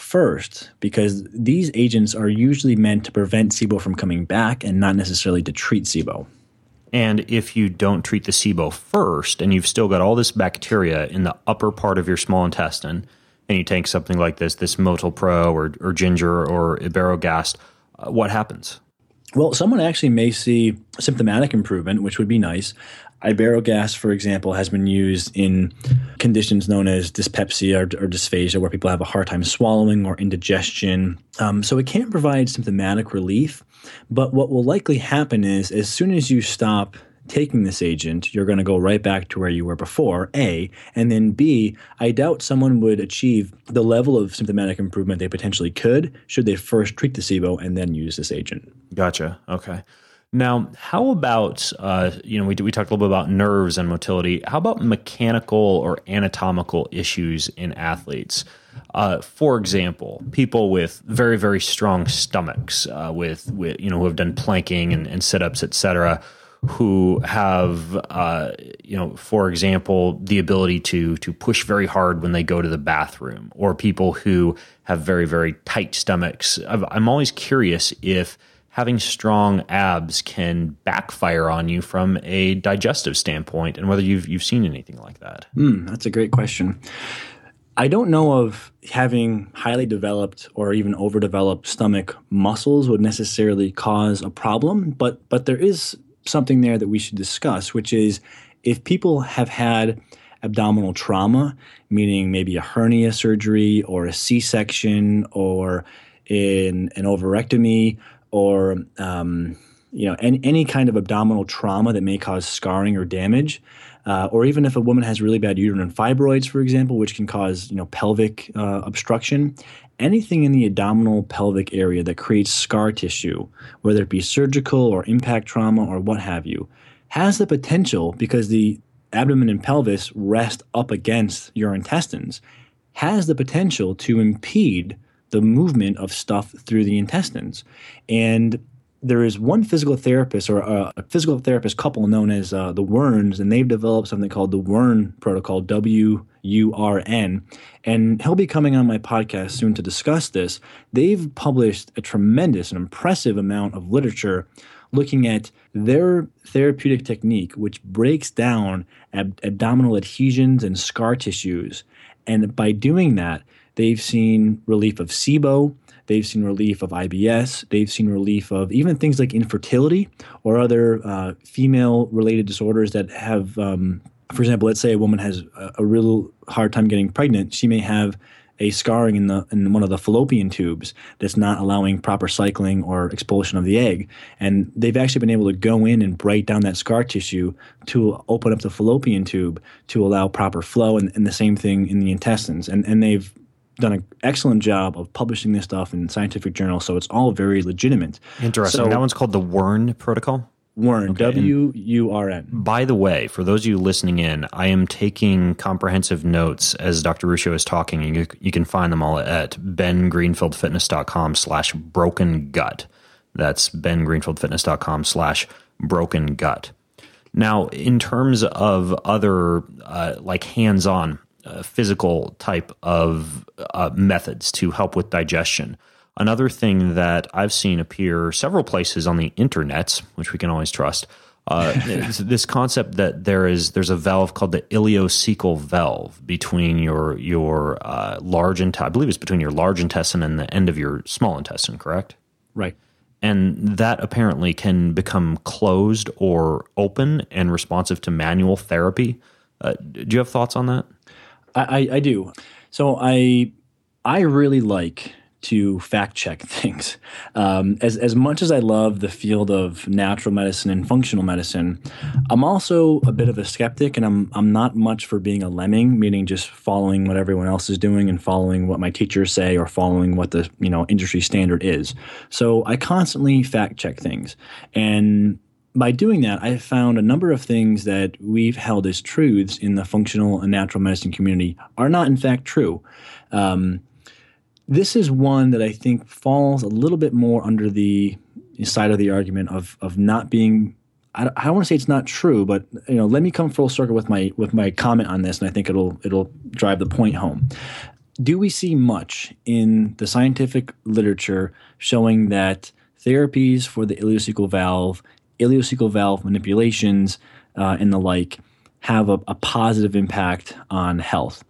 first, because these agents are usually meant to prevent SIBO from coming back and not necessarily to treat SIBO. And if you don't treat the SIBO first, and you've still got all this bacteria in the upper part of your small intestine, and you take something like this, this Motil Pro or, or Ginger or Iberogast, uh, what happens? Well, someone actually may see symptomatic improvement, which would be nice. Iberogast, for example, has been used in conditions known as dyspepsia or, or dysphagia, where people have a hard time swallowing or indigestion. Um, so it can provide symptomatic relief. But what will likely happen is as soon as you stop taking this agent, you're going to go right back to where you were before, A. And then B, I doubt someone would achieve the level of symptomatic improvement they potentially could should they first treat the SIBO and then use this agent. Gotcha. Okay. Now, how about, uh, you know, we, we talked a little bit about nerves and motility. How about mechanical or anatomical issues in athletes? Uh, for example, people with very, very strong stomachs, uh, with, with, you know, who have done planking and, and sit-ups, et cetera, who have, uh, you know, for example, the ability to to push very hard when they go to the bathroom, or people who have very, very tight stomachs. I've, I'm always curious if having strong abs can backfire on you from a digestive standpoint, and whether you've you've seen anything like that. Mm, that's a great question. I don't know of having highly developed or even overdeveloped stomach muscles would necessarily cause a problem, but but there is something there that we should discuss, which is if people have had abdominal trauma, meaning maybe a hernia surgery or a C-section or in an ovarectomy, or um, you know any, any kind of abdominal trauma that may cause scarring or damage, uh, or even if a woman has really bad uterine fibroids, for example, which can cause you know pelvic uh, obstruction, anything in the abdominal pelvic area that creates scar tissue, whether it be surgical or impact trauma or what have you, has the potential, because the abdomen and pelvis rest up against your intestines, has the potential to impede the movement of stuff through the intestines. And there is one physical therapist or a, a physical therapist couple known as uh, the Werns, and they've developed something called the Wern Protocol, W U R N, and he'll be coming on my podcast soon to discuss this. They've published a tremendous and impressive amount of literature looking at their therapeutic technique, which breaks down ab- abdominal adhesions and scar tissues. And by doing that, they've seen relief of SIBO, they've seen relief of I B S, they've seen relief of even things like infertility or other uh, female-related disorders that have, um, for example, let's say a woman has a, a real hard time getting pregnant. She may have a scarring in the in one of the fallopian tubes that's not allowing proper cycling or expulsion of the egg. And they've actually been able to go in and break down that scar tissue to open up the fallopian tube to allow proper flow, and, and the same thing in the intestines. And and they've done an excellent job of publishing this stuff in scientific journals, so it's all very legitimate. Interesting. So, that one's called the Wern Protocol? Wern, okay. W U R N. By the way, for those of you listening in, I am taking comprehensive notes as Doctor Ruscio is talking. You, you can find them all at bengreenfieldfitness.com slash broken gut. That's bengreenfieldfitness.com slash broken gut. Now, in terms of other uh, like hands-on uh, physical type of uh, methods to help with digestion, another thing that I've seen appear several places on the internet, which we can always trust, uh, is this concept that there is there's a valve called the ileocecal valve between your your uh, large intestine. I believe it's between your large intestine and the end of your small intestine, correct? Right. And that apparently can become closed or open and responsive to manual therapy. Uh, do you have thoughts on that? I, I, I do. So I I really like to fact check things. Um, as as much as I love the field of natural medicine and functional medicine, I'm also a bit of a skeptic, and I'm I'm not much for being a lemming, meaning just following what everyone else is doing and following what my teachers say or following what the you know industry standard is. So I constantly fact check things, and by doing that, I've found a number of things that we've held as truths in the functional and natural medicine community are not in fact true. Um, This is one that I think falls a little bit more under the side of the argument of of not being. I don't, I don't want to say it's not true, but you know, let me come full circle with my with my comment on this, and I think it'll it'll drive the point home. do we see much in the scientific literature showing that therapies for the ileocecal valve, ileocecal valve manipulations, uh, and the like have a, a positive impact on health?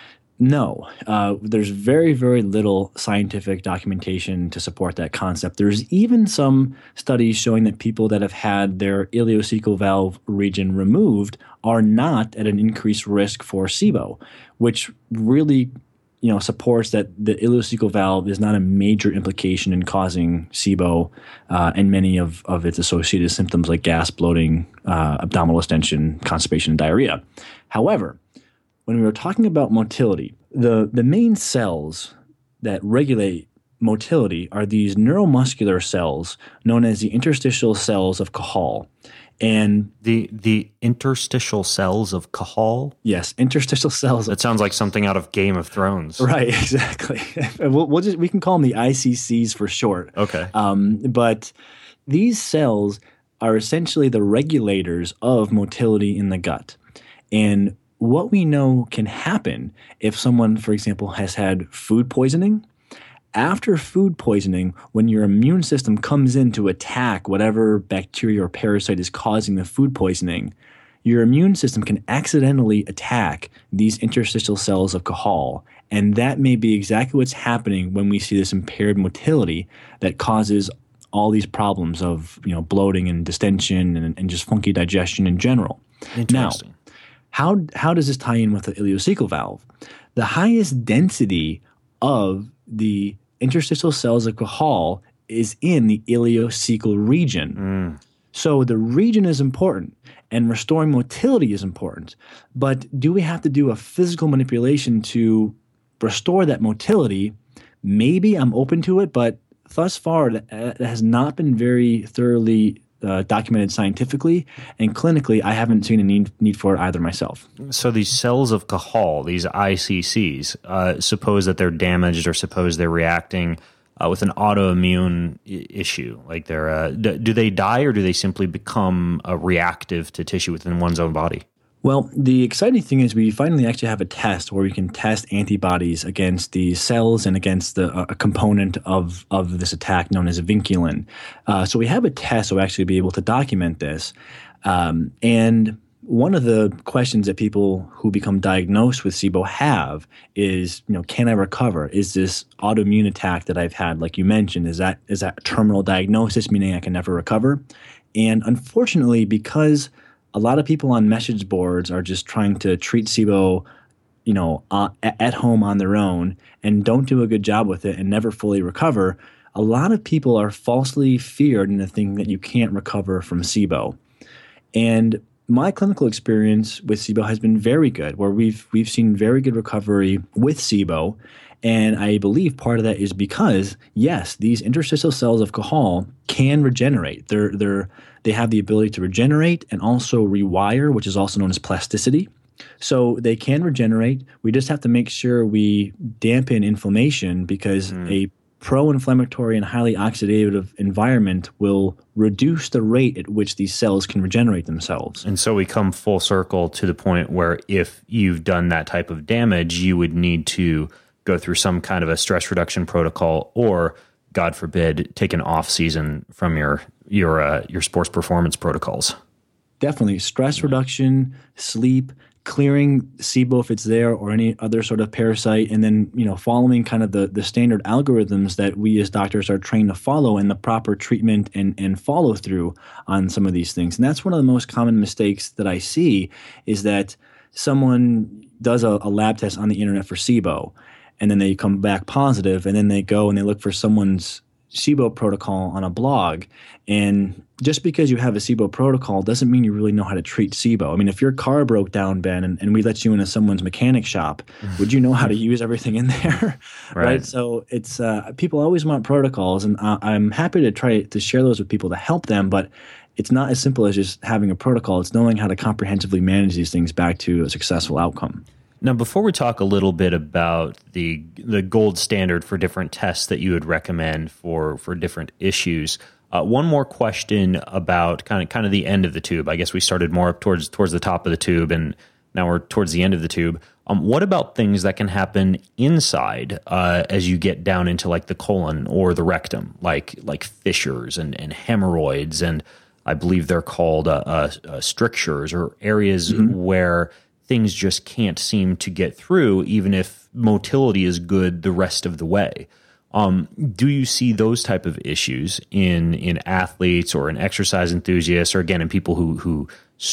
No. Uh, there's very, very little scientific documentation to support that concept. There's even some studies showing that people that have had their ileocecal valve region removed are not at an increased risk for SIBO, which really you know, supports that the ileocecal valve is not a major implication in causing SIBO uh, and many of, of its associated symptoms like gas, bloating, uh, abdominal distension, constipation, and diarrhea. However, when we were talking about motility, the, the main cells that regulate motility are these neuromuscular cells known as the interstitial cells of Cajal. And the the interstitial cells of Cajal? Yes, interstitial cells. That sounds like something out of Game of Thrones. Right, exactly. we'll, we'll just we can call them the I C Cs for short. Okay. Um, but these cells are essentially the regulators of motility in the gut. And what we know can happen if someone, for example, has had food poisoning. After food poisoning, when your immune system comes in to attack whatever bacteria or parasite is causing the food poisoning, your immune system can accidentally attack these interstitial cells of Cajal. And that may be exactly what's happening when we see this impaired motility that causes all these problems of, you know, bloating and distension and, and just funky digestion in general. Interesting. Now, how, how does this tie in with the ileocecal valve? The highest density of the interstitial cells of Cajal is in the ileocecal region. Mm. So the region is important and restoring motility is important. But do we have to do a physical manipulation to restore that motility? Maybe I'm open to it, but thus far that, that has not been very thoroughly uh, documented scientifically, and clinically I haven't seen a need, need for it either myself. So these cells of Cajal, these I C Cs, uh, suppose that they're damaged or suppose they're reacting uh, with an autoimmune I- issue. Like they're, uh, d- do they die or do they simply become uh, reactive to tissue within one's own body? Well, the exciting thing is we finally actually have a test where we can test antibodies against these cells and against the, uh, a component of, of this attack known as vinculin. Uh, so we have a test to actually be able to document this. Um, and one of the questions that people who become diagnosed with SIBO have is, you know, can I recover? Is this autoimmune attack that I've had, like you mentioned, is that is that a terminal diagnosis, meaning I can never recover? And unfortunately, because a lot of people on message boards are just trying to treat SIBO, you know, uh, at home on their own and don't do a good job with it and never fully recover. A lot of people are falsely feared into thinking that you can't recover from SIBO. And my clinical experience with SIBO has been very good, where we've we've seen very good recovery with SIBO. And I believe part of that is because, yes, these interstitial cells of Cajal can regenerate. They're, they're, they have the ability to regenerate and also rewire, which is also known as plasticity. So they can regenerate. We just have to make sure we dampen inflammation because mm. a pro-inflammatory and highly oxidative environment will reduce the rate at which these cells can regenerate themselves. And so we come full circle to the point where if you've done that type of damage, you would need to go through some kind of a stress reduction protocol, or, God forbid, take an off season from your your uh, your sports performance protocols. Definitely, stress reduction, sleep, clearing SIBO if it's there, or any other sort of parasite, and then you know following kind of the the standard algorithms that we as doctors are trained to follow, and the proper treatment and and follow through on some of these things. And that's one of the most common mistakes that I see is that someone does a, a lab test on the internet for SIBO, and then they come back positive, and then they go and they look for someone's SIBO protocol on a blog. And just because you have a SIBO protocol doesn't mean you really know how to treat SIBO. I mean, if your car broke down, Ben, and, and we let you into someone's mechanic shop, would you know how to use everything in there? right. right. So it's uh, people always want protocols, and uh, I'm happy to try to share those with people to help them, but it's not as simple as just having a protocol. It's knowing how to comprehensively manage these things back to a successful outcome. Now, before we talk a little bit about the the gold standard for different tests that you would recommend for, for different issues, uh, one more question about kind of kind of the end of the tube. I guess we started more up towards towards the top of the tube, and now we're towards the end of the tube. Um, what about things that can happen inside uh, as you get down into like the colon or the rectum, like like fissures and, and hemorrhoids, and I believe they're called uh, uh, uh, strictures, or areas mm-hmm. where things just can't seem to get through, even if motility is good the rest of the way. Um, do you see those type of issues in in athletes or in exercise enthusiasts, or again in people who who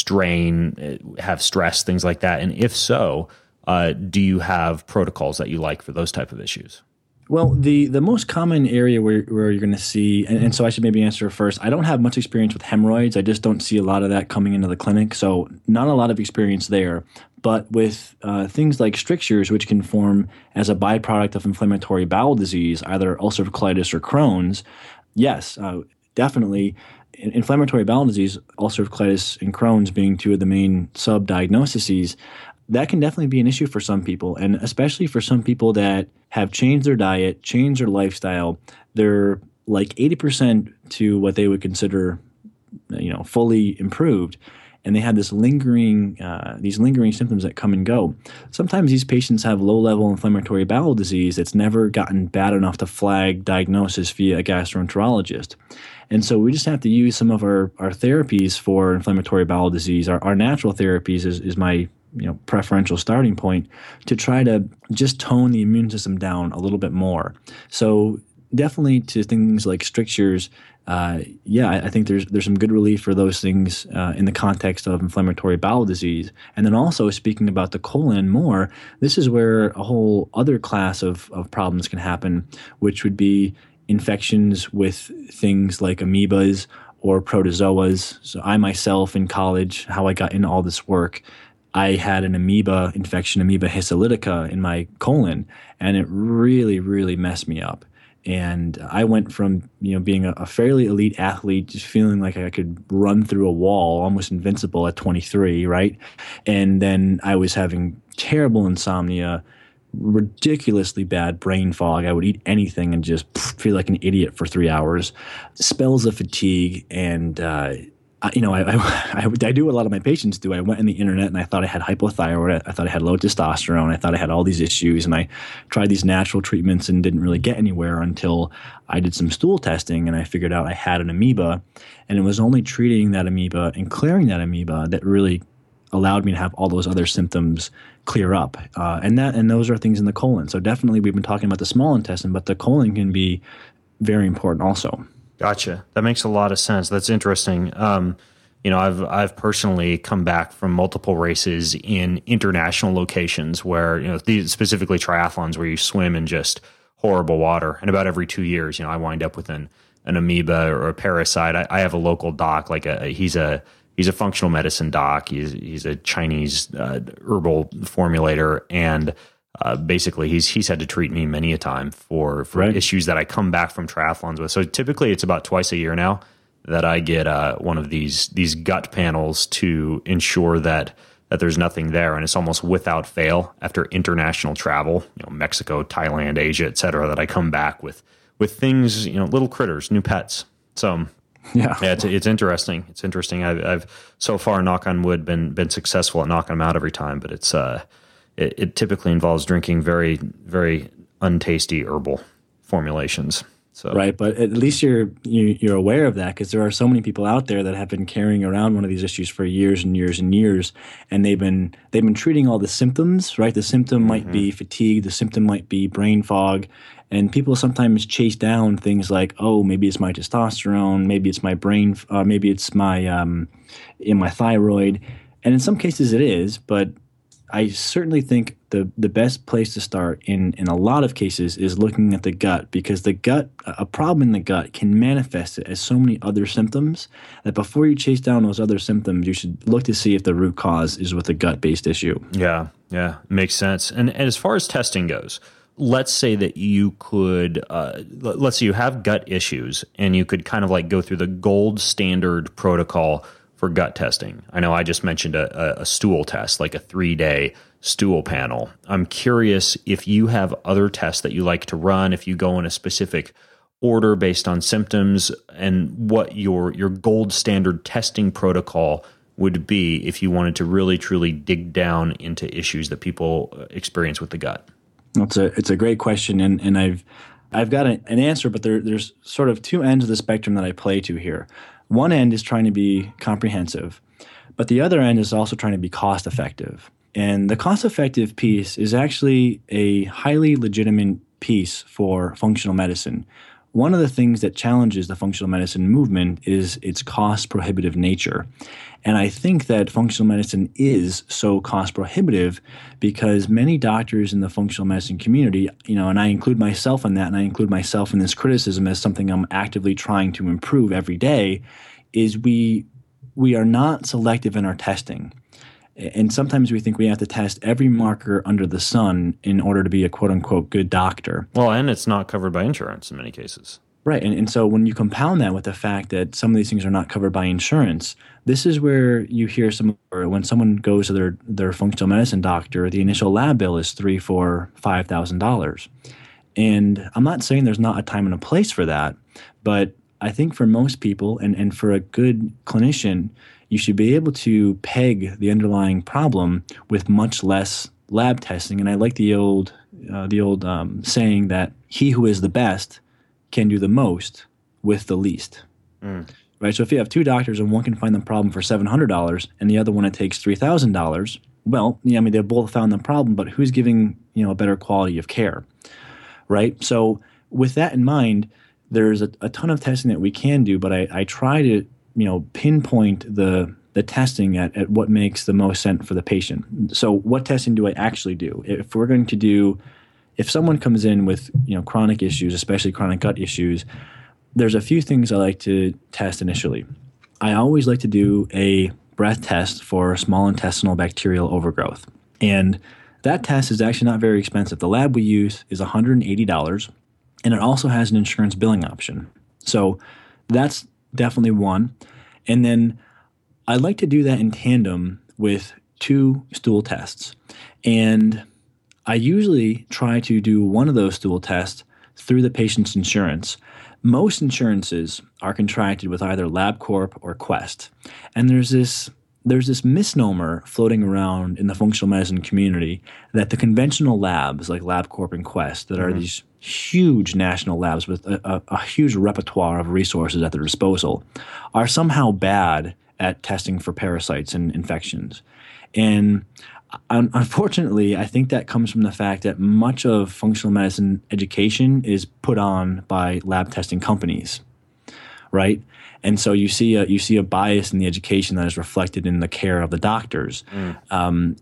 strain, have stress, things like that? And if so, uh, do you have protocols that you like for those type of issues? Well, the, the most common area where, where you're going to see, and, and so I should maybe answer first, I don't have much experience with hemorrhoids. I just don't see a lot of that coming into the clinic, so not a lot of experience there. But with uh, things like strictures, which can form as a byproduct of inflammatory bowel disease, either ulcerative colitis or Crohn's, yes, uh, definitely. Inflammatory bowel disease, ulcerative colitis, and Crohn's being two of the main sub-diagnoses, that can definitely be an issue for some people, and especially for some people that have changed their diet, changed their lifestyle. They're like eighty percent to what they would consider, you know, fully improved, and they have this lingering, uh, these lingering symptoms that come and go. Sometimes these patients have low-level inflammatory bowel disease that's never gotten bad enough to flag diagnosis via a gastroenterologist. And so we just have to use some of our, our therapies for inflammatory bowel disease. Our, our natural therapies is, is my you know, preferential starting point to try to just tone the immune system down a little bit more. So definitely to things like strictures, uh, yeah, I, I think there's there's some good relief for those things uh, in the context of inflammatory bowel disease. And then also speaking about the colon more, this is where a whole other class of, of problems can happen, which would be infections with things like amoebas or protozoas. So I myself in college, how I got into all this work, I had an amoeba infection, amoeba histolytica, in my colon, and it really, really messed me up. And I went from, you know, being a, a fairly elite athlete, just feeling like I could run through a wall, almost invincible at twenty-three, right? And then I was having terrible insomnia, ridiculously bad brain fog. I would eat anything and just feel like an idiot for three hours, spells of fatigue, and uh, I, you know, I, I, I do what a lot of my patients do. I went on the internet and I thought I had hypothyroid. I thought I had low testosterone. I thought I had all these issues, and I tried these natural treatments and didn't really get anywhere until I did some stool testing and I figured out I had an amoeba, and it was only treating that amoeba and clearing that amoeba that really allowed me to have all those other symptoms clear up. Uh, and that and those are things in the colon. So definitely we've been talking about the small intestine, but the colon can be very important also. Gotcha. That makes a lot of sense. That's interesting. Um, you know, I've I've personally come back from multiple races in international locations where, you know, these specifically triathlons where you swim in just horrible water. And about every two years, you know, I wind up with an, an amoeba or a parasite. I, I have a local doc, like a he's a he's a functional medicine doc. He's he's a Chinese uh, herbal formulator, and Uh, basically, he's he's had to treat me many a time for, for right. issues that I come back from triathlons with. So typically, it's about twice a year now that I get uh, one of these these gut panels to ensure that that there's nothing there, and it's almost without fail after international travel, you know, Mexico, Thailand, Asia, et cetera, that I come back with with things, you know, little critters, new pets. So. Yeah, yeah, it's it's interesting. It's interesting. I've, I've so far, knock on wood, been been successful at knocking them out every time, but it's uh. It, it typically involves drinking very, very untasty herbal formulations. So. Right, but at least you're you, you're aware of that, because there are so many people out there that have been carrying around one of these issues for years and years and years, and they've been they've been treating all the symptoms. Right, the symptom might mm-hmm. be fatigue, the symptom might be brain fog, and people sometimes chase down things like, oh, maybe it's my testosterone, maybe it's my brain, uh, maybe it's my um, in my thyroid, and in some cases it is, but I certainly think the, the best place to start in, in a lot of cases is looking at the gut, because the gut, a problem in the gut can manifest it as so many other symptoms that before you chase down those other symptoms, you should look to see if the root cause is with a gut-based issue. Yeah, yeah, makes sense. And, and as far as testing goes, let's say that you could, uh, let's say you have gut issues and you could kind of like go through the gold standard protocol for gut testing. I know I just mentioned a, a stool test, like a three-day stool panel. I'm curious if you have other tests that you like to run, if you go in a specific order based on symptoms, and what your your gold standard testing protocol would be if you wanted to really, truly dig down into issues that people experience with the gut? It's a it's a great question, and, and I've I've got a, an answer, but there, there's sort of two ends of the spectrum that I play to here. One end is trying to be comprehensive, but the other end is also trying to be cost effective. And the cost effective piece is actually a highly legitimate piece for functional medicine. One of the things that challenges the functional medicine movement is its cost prohibitive nature. And I think that functional medicine is so cost prohibitive because many doctors in the functional medicine community, you know, and I include myself in that, and I include myself in this criticism as something I'm actively trying to improve every day, is we we are not selective in our testing. And sometimes we think we have to test every marker under the sun in order to be a quote-unquote good doctor. Well, and it's not covered by insurance in many cases. Right. And, and so when you compound that with the fact that some of these things are not covered by insurance, this is where you hear some, or when someone goes to their, their functional medicine doctor, the initial lab bill is three, four, five thousand dollars. And I'm not saying there's not a time and a place for that, but I think for most people and, and for a good clinician, you should be able to peg the underlying problem with much less lab testing. And I like the old uh, the old um, saying that he who is the best can do the most with the least. Mm. Right? So if you have two doctors and one can find the problem for seven hundred dollars and the other one it takes three thousand dollars, well, yeah, I mean, they both found the problem, but who's giving, you know, a better quality of care? Right? So with that in mind, there's a, a ton of testing that we can do, but I, I try to you know, pinpoint the the testing at, at what makes the most sense for the patient. So what testing do I actually do? If we're going to do, if someone comes in with, you know, chronic issues, especially chronic gut issues, there's a few things I like to test initially. I always like to do a breath test for small intestinal bacterial overgrowth. And that test is actually not very expensive. The lab we use is one hundred eighty dollars, and it also has an insurance billing option. So that's definitely one. And then I like to do that in tandem with two stool tests. And I usually try to do one of those stool tests through the patient's insurance. Most insurances are contracted with either LabCorp or Quest. And there's this there's this misnomer floating around in the functional medicine community that the conventional labs like LabCorp and Quest that mm-hmm. are these huge national labs with a, a, a huge repertoire of resources at their disposal are somehow bad at testing for parasites and infections. And un- unfortunately, I think that comes from the fact that much of functional medicine education is put on by lab testing companies, right? And so you see a, you see a bias in the education that is reflected in the care of the doctors. Mm. Um,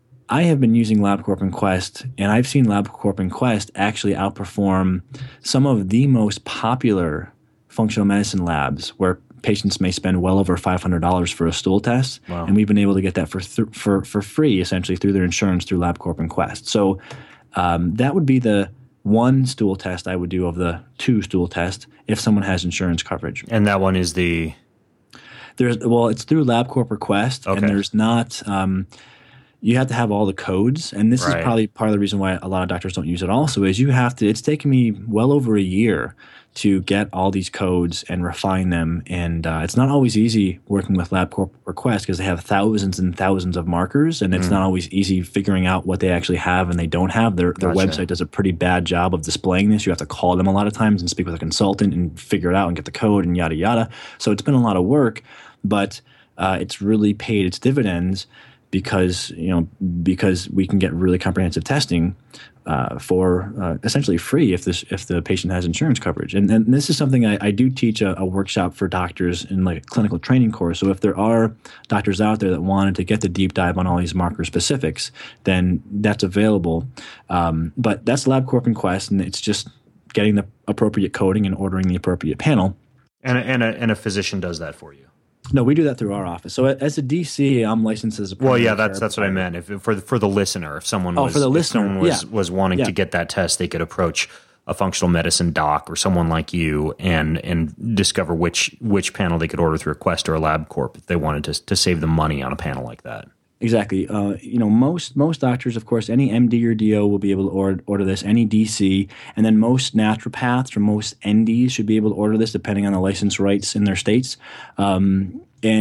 I have been using LabCorp and Quest, and I've seen LabCorp and Quest actually outperform some of the most popular functional medicine labs where patients may spend well over five hundred dollars for a stool test. Wow. And we've been able to get that for th- for for free, essentially, through their insurance through LabCorp and Quest. So um, that would be the one stool test I would do of the two stool tests if someone has insurance coverage. And that one is the? There's well, it's through LabCorp or Quest, okay. and there's not. Um, you have to have all the codes, and this right. is probably part of the reason why a lot of doctors don't use it. Also, is you have to. It's taken me well over a year to get all these codes and refine them, and uh, it's not always easy working with LabCorp or Quest because they have thousands and thousands of markers, and it's mm. not always easy figuring out what they actually have and they don't have. Their their gotcha. website does a pretty bad job of displaying this. You have to call them a lot of times and speak with a consultant and figure it out and get the code and yada yada. So it's been a lot of work, but uh, it's really paid its dividends. Because you know, because we can get really comprehensive testing uh, for uh, essentially free if this if the patient has insurance coverage, and, and this is something I, I do teach a, a workshop for doctors in like a clinical training course. So if there are doctors out there that wanted to get the deep dive on all these marker specifics, then that's available. Um, but that's LabCorp and Quest, and it's just getting the appropriate coding and ordering the appropriate panel. And a, and a, and a physician does that for you. No, we do that through our office. So as a D C, I'm licensed as a well, yeah, that's that's what I meant. If for the, for the listener, if someone oh, was for the listener, someone was, yeah. was wanting yeah. to get that test, they could approach a functional medicine doc or someone like you and and discover which which panel they could order through a Quest or a LabCorp if they wanted to to save them money on a panel like that. Exactly. Uh, you know, most most doctors, of course, any M D or D O will be able to order, order this, any D C, and then most naturopaths or most N Ds should be able to order this depending on the license rights in their states. Um, and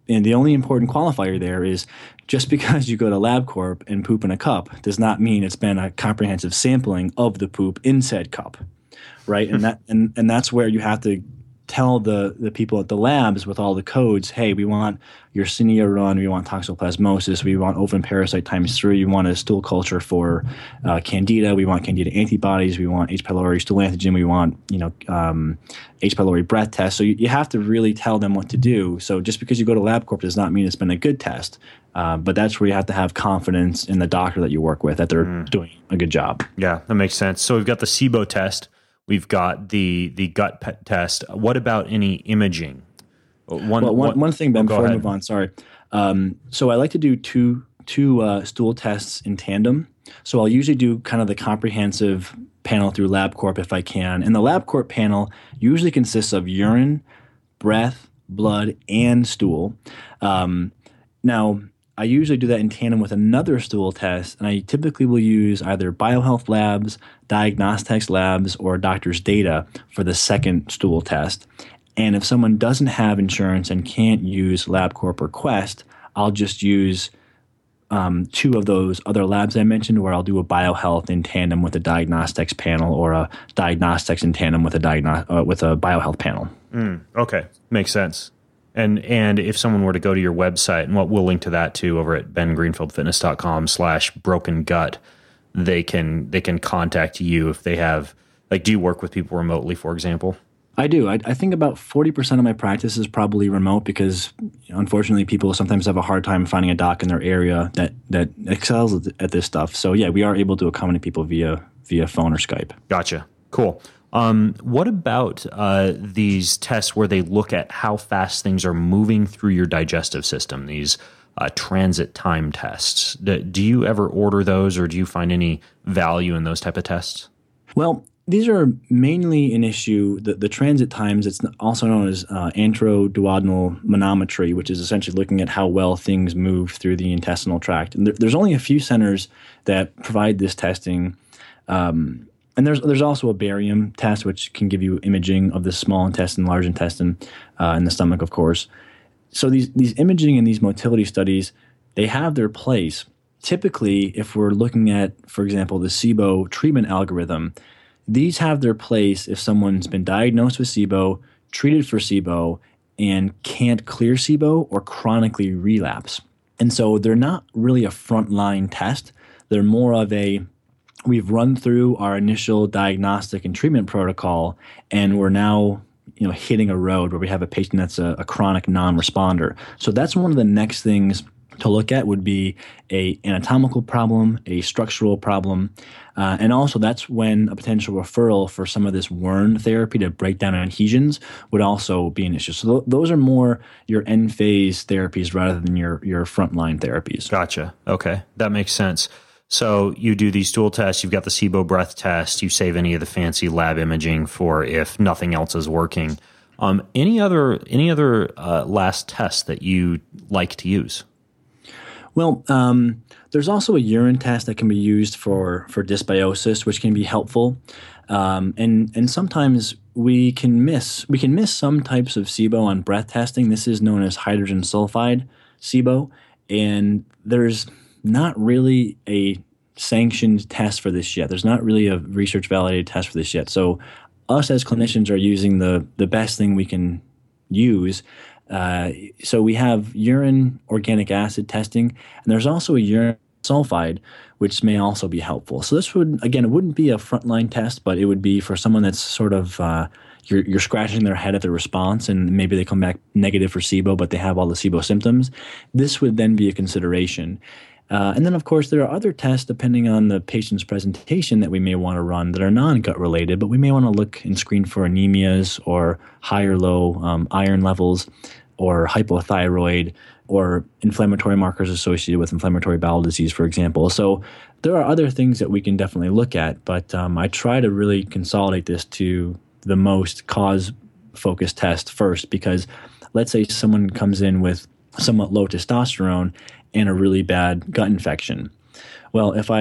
And the only important qualifier there is just because you go to LabCorp and poop in a cup does not mean it's been a comprehensive sampling of the poop in said cup, right? and that and, and that's where you have to tell the, the people at the labs with all the codes, hey, we want Yersinia run, we want toxoplasmosis, we want open parasite times three, we want a stool culture for uh, Candida, we want Candida antibodies, we want H. pylori stool antigen, we want you know um, H. pylori breath test. So you, you have to really tell them what to do. So just because you go to LabCorp does not mean it's been a good test, uh, but that's where you have to have confidence in the doctor that you work with, that they're mm. doing a good job. Yeah, that makes sense. So we've got the SIBO test. We've got the the gut pet test. What about any imaging? One well, one, one, one thing, Ben, oh, before I ahead. move on, sorry. Um, so I like to do two two uh, stool tests in tandem. So I'll usually do kind of the comprehensive panel through LabCorp if I can. And the LabCorp panel usually consists of urine, breath, blood, and stool. Um, now, I usually do that in tandem with another stool test, and I typically will use either BioHealth Labs, Diagnostics Labs, or Doctor's Data for the second stool test. And if someone doesn't have insurance and can't use LabCorp or Quest, I'll just use um, two of those other labs I mentioned, where I'll do a BioHealth in tandem with a diagnostics panel, or a diagnostics in tandem with a diagno- uh, with a BioHealth panel. Mm, okay, makes sense. And and if someone were to go to your website, and what we'll link to that too over at ben greenfield fitness dot com slash broken gut, they can they can contact you if they have, like, do you work with people remotely, for example? I do. I, I think about forty percent of my practice is probably remote because, you know, unfortunately, people sometimes have a hard time finding a doc in their area that, that excels at this stuff. So yeah, we are able to accommodate people via via phone or Skype. Gotcha. Cool. Um, what about uh, these tests where they look at how fast things are moving through your digestive system, these uh, transit time tests? Do, do you ever order those, or do you find any value in those type of tests? Well, these are mainly an issue, the, the transit times. It's also known as uh, antroduodenal manometry, which is essentially looking at how well things move through the intestinal tract. And there, there's only a few centers that provide this testing. Um, And there's there's also a barium test, which can give you imaging of the small intestine, large intestine, uh, and the stomach, of course. So these these imaging and these motility studies, they have their place. Typically, if we're looking at, for example, the SIBO treatment algorithm, these have their place if someone's been diagnosed with SIBO, treated for SIBO, and can't clear SIBO or chronically relapse. And so they're not really a frontline test. They're more of a, we've run through our initial diagnostic and treatment protocol, and we're now, you know, hitting a road where we have a patient that's a, a chronic non-responder. So that's one of the next things to look at would be a anatomical problem, a structural problem, uh, and also that's when a potential referral for some of this W E R N therapy to break down adhesions would also be an issue. So th- those are more your end phase therapies rather than your your frontline therapies. Gotcha. Okay, that makes sense. So you do these stool tests, you've got the SIBO breath test, you save any of the fancy lab imaging for if nothing else is working. Um, any other any other uh, last tests that you like to use? Well, um, there's also a urine test that can be used for, for dysbiosis, which can be helpful. Um, and and sometimes we can miss we can miss some types of SIBO on breath testing. This is known as hydrogen sulfide SIBO, and there's not really a sanctioned test for this yet. There's not really a research validated test for this yet. So us as clinicians are using the the best thing we can use. Uh, so we have urine organic acid testing, and there's also a urine sulfide, which may also be helpful. So this would, again, it wouldn't be a frontline test, but it would be for someone that's sort of, uh, you're, you're scratching their head at the response, and maybe they come back negative for SIBO, but they have all the SIBO symptoms. This would then be a consideration. Uh, and then, of course, there are other tests depending on the patient's presentation that we may want to run that are non-gut related, but we may want to look and screen for anemias or high or low um, iron levels or hypothyroid or inflammatory markers associated with inflammatory bowel disease, for example. So there are other things that we can definitely look at, but um, I try to really consolidate this to the most cause-focused test first, because let's say someone comes in with somewhat low testosterone and a really bad gut infection. Well, if I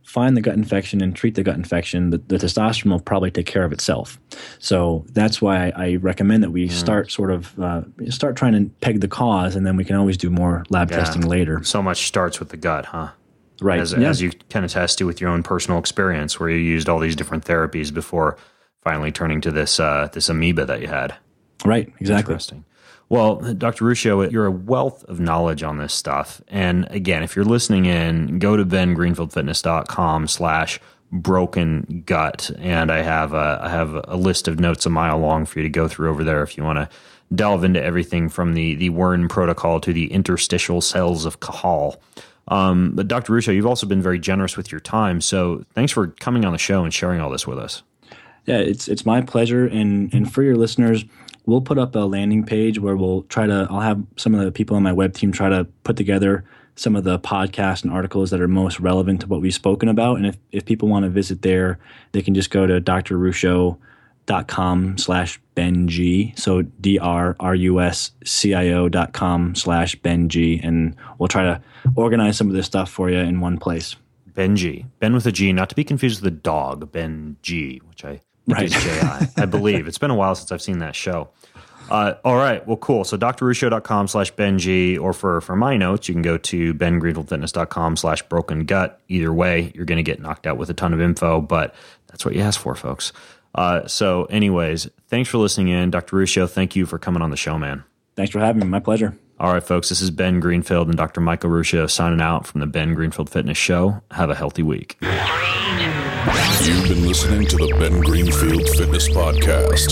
find the gut infection and treat the gut infection, the, the testosterone will probably take care of itself. So that's why I, I recommend that we mm. start sort of uh, start trying to peg the cause, and then we can always do more lab yeah. testing later. So much starts with the gut, huh? Right. As, yeah. as you can attest to with your own personal experience, where you used all these different therapies before finally turning to this uh, this amoeba that you had. Right. Exactly. Interesting. Well, Doctor Ruscio, you're a wealth of knowledge on this stuff. And again, if you're listening in, go to ben greenfield fitness dot com slash broken gut. And I have a, I have a list of notes a mile long for you to go through over there if you want to delve into everything from the, the Wern protocol to the interstitial cells of Cajal. Um, but Doctor Ruscio, you've also been very generous with your time. So thanks for coming on the show and sharing all this with us. Yeah, it's it's my pleasure. And, and for your listeners, we'll put up a landing page where we'll try to, I'll have some of the people on my web team try to put together some of the podcasts and articles that are most relevant to what we've spoken about. And if, if people want to visit there, they can just go to d r ruscio dot com slash beng. So D R R U S C I O dot com slash beng. And we'll try to organize some of this stuff for you in one place. Beng. Ben with a G, not to be confused with the dog, Ben G, which I right. is J I, I believe. It's been a while since I've seen that show. Uh, all right. Well, cool. So d r ruscio dot com slash beng, or for, for my notes, you can go to ben greenfield fitness dot com slash broken gut. Either way, you're going to get knocked out with a ton of info, but that's what you asked for, folks. Uh, so anyways, thanks for listening in. Doctor Ruscio, thank you for coming on the show, man. Thanks for having me. My pleasure. All right, folks, this is Ben Greenfield and Doctor Michael Ruscio signing out from the Ben Greenfield Fitness Show. Have a healthy week. You've been listening to the Ben Greenfield Fitness Podcast.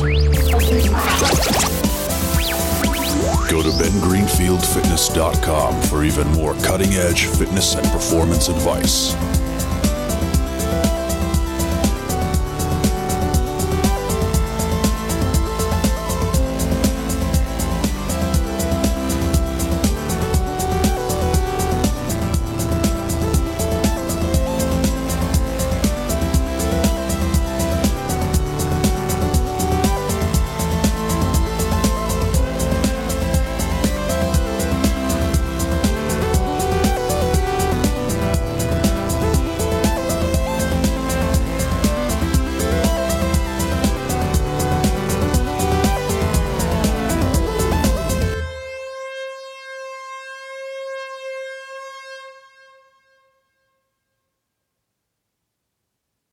Go to ben greenfield fitness dot com for even more cutting-edge fitness and performance advice.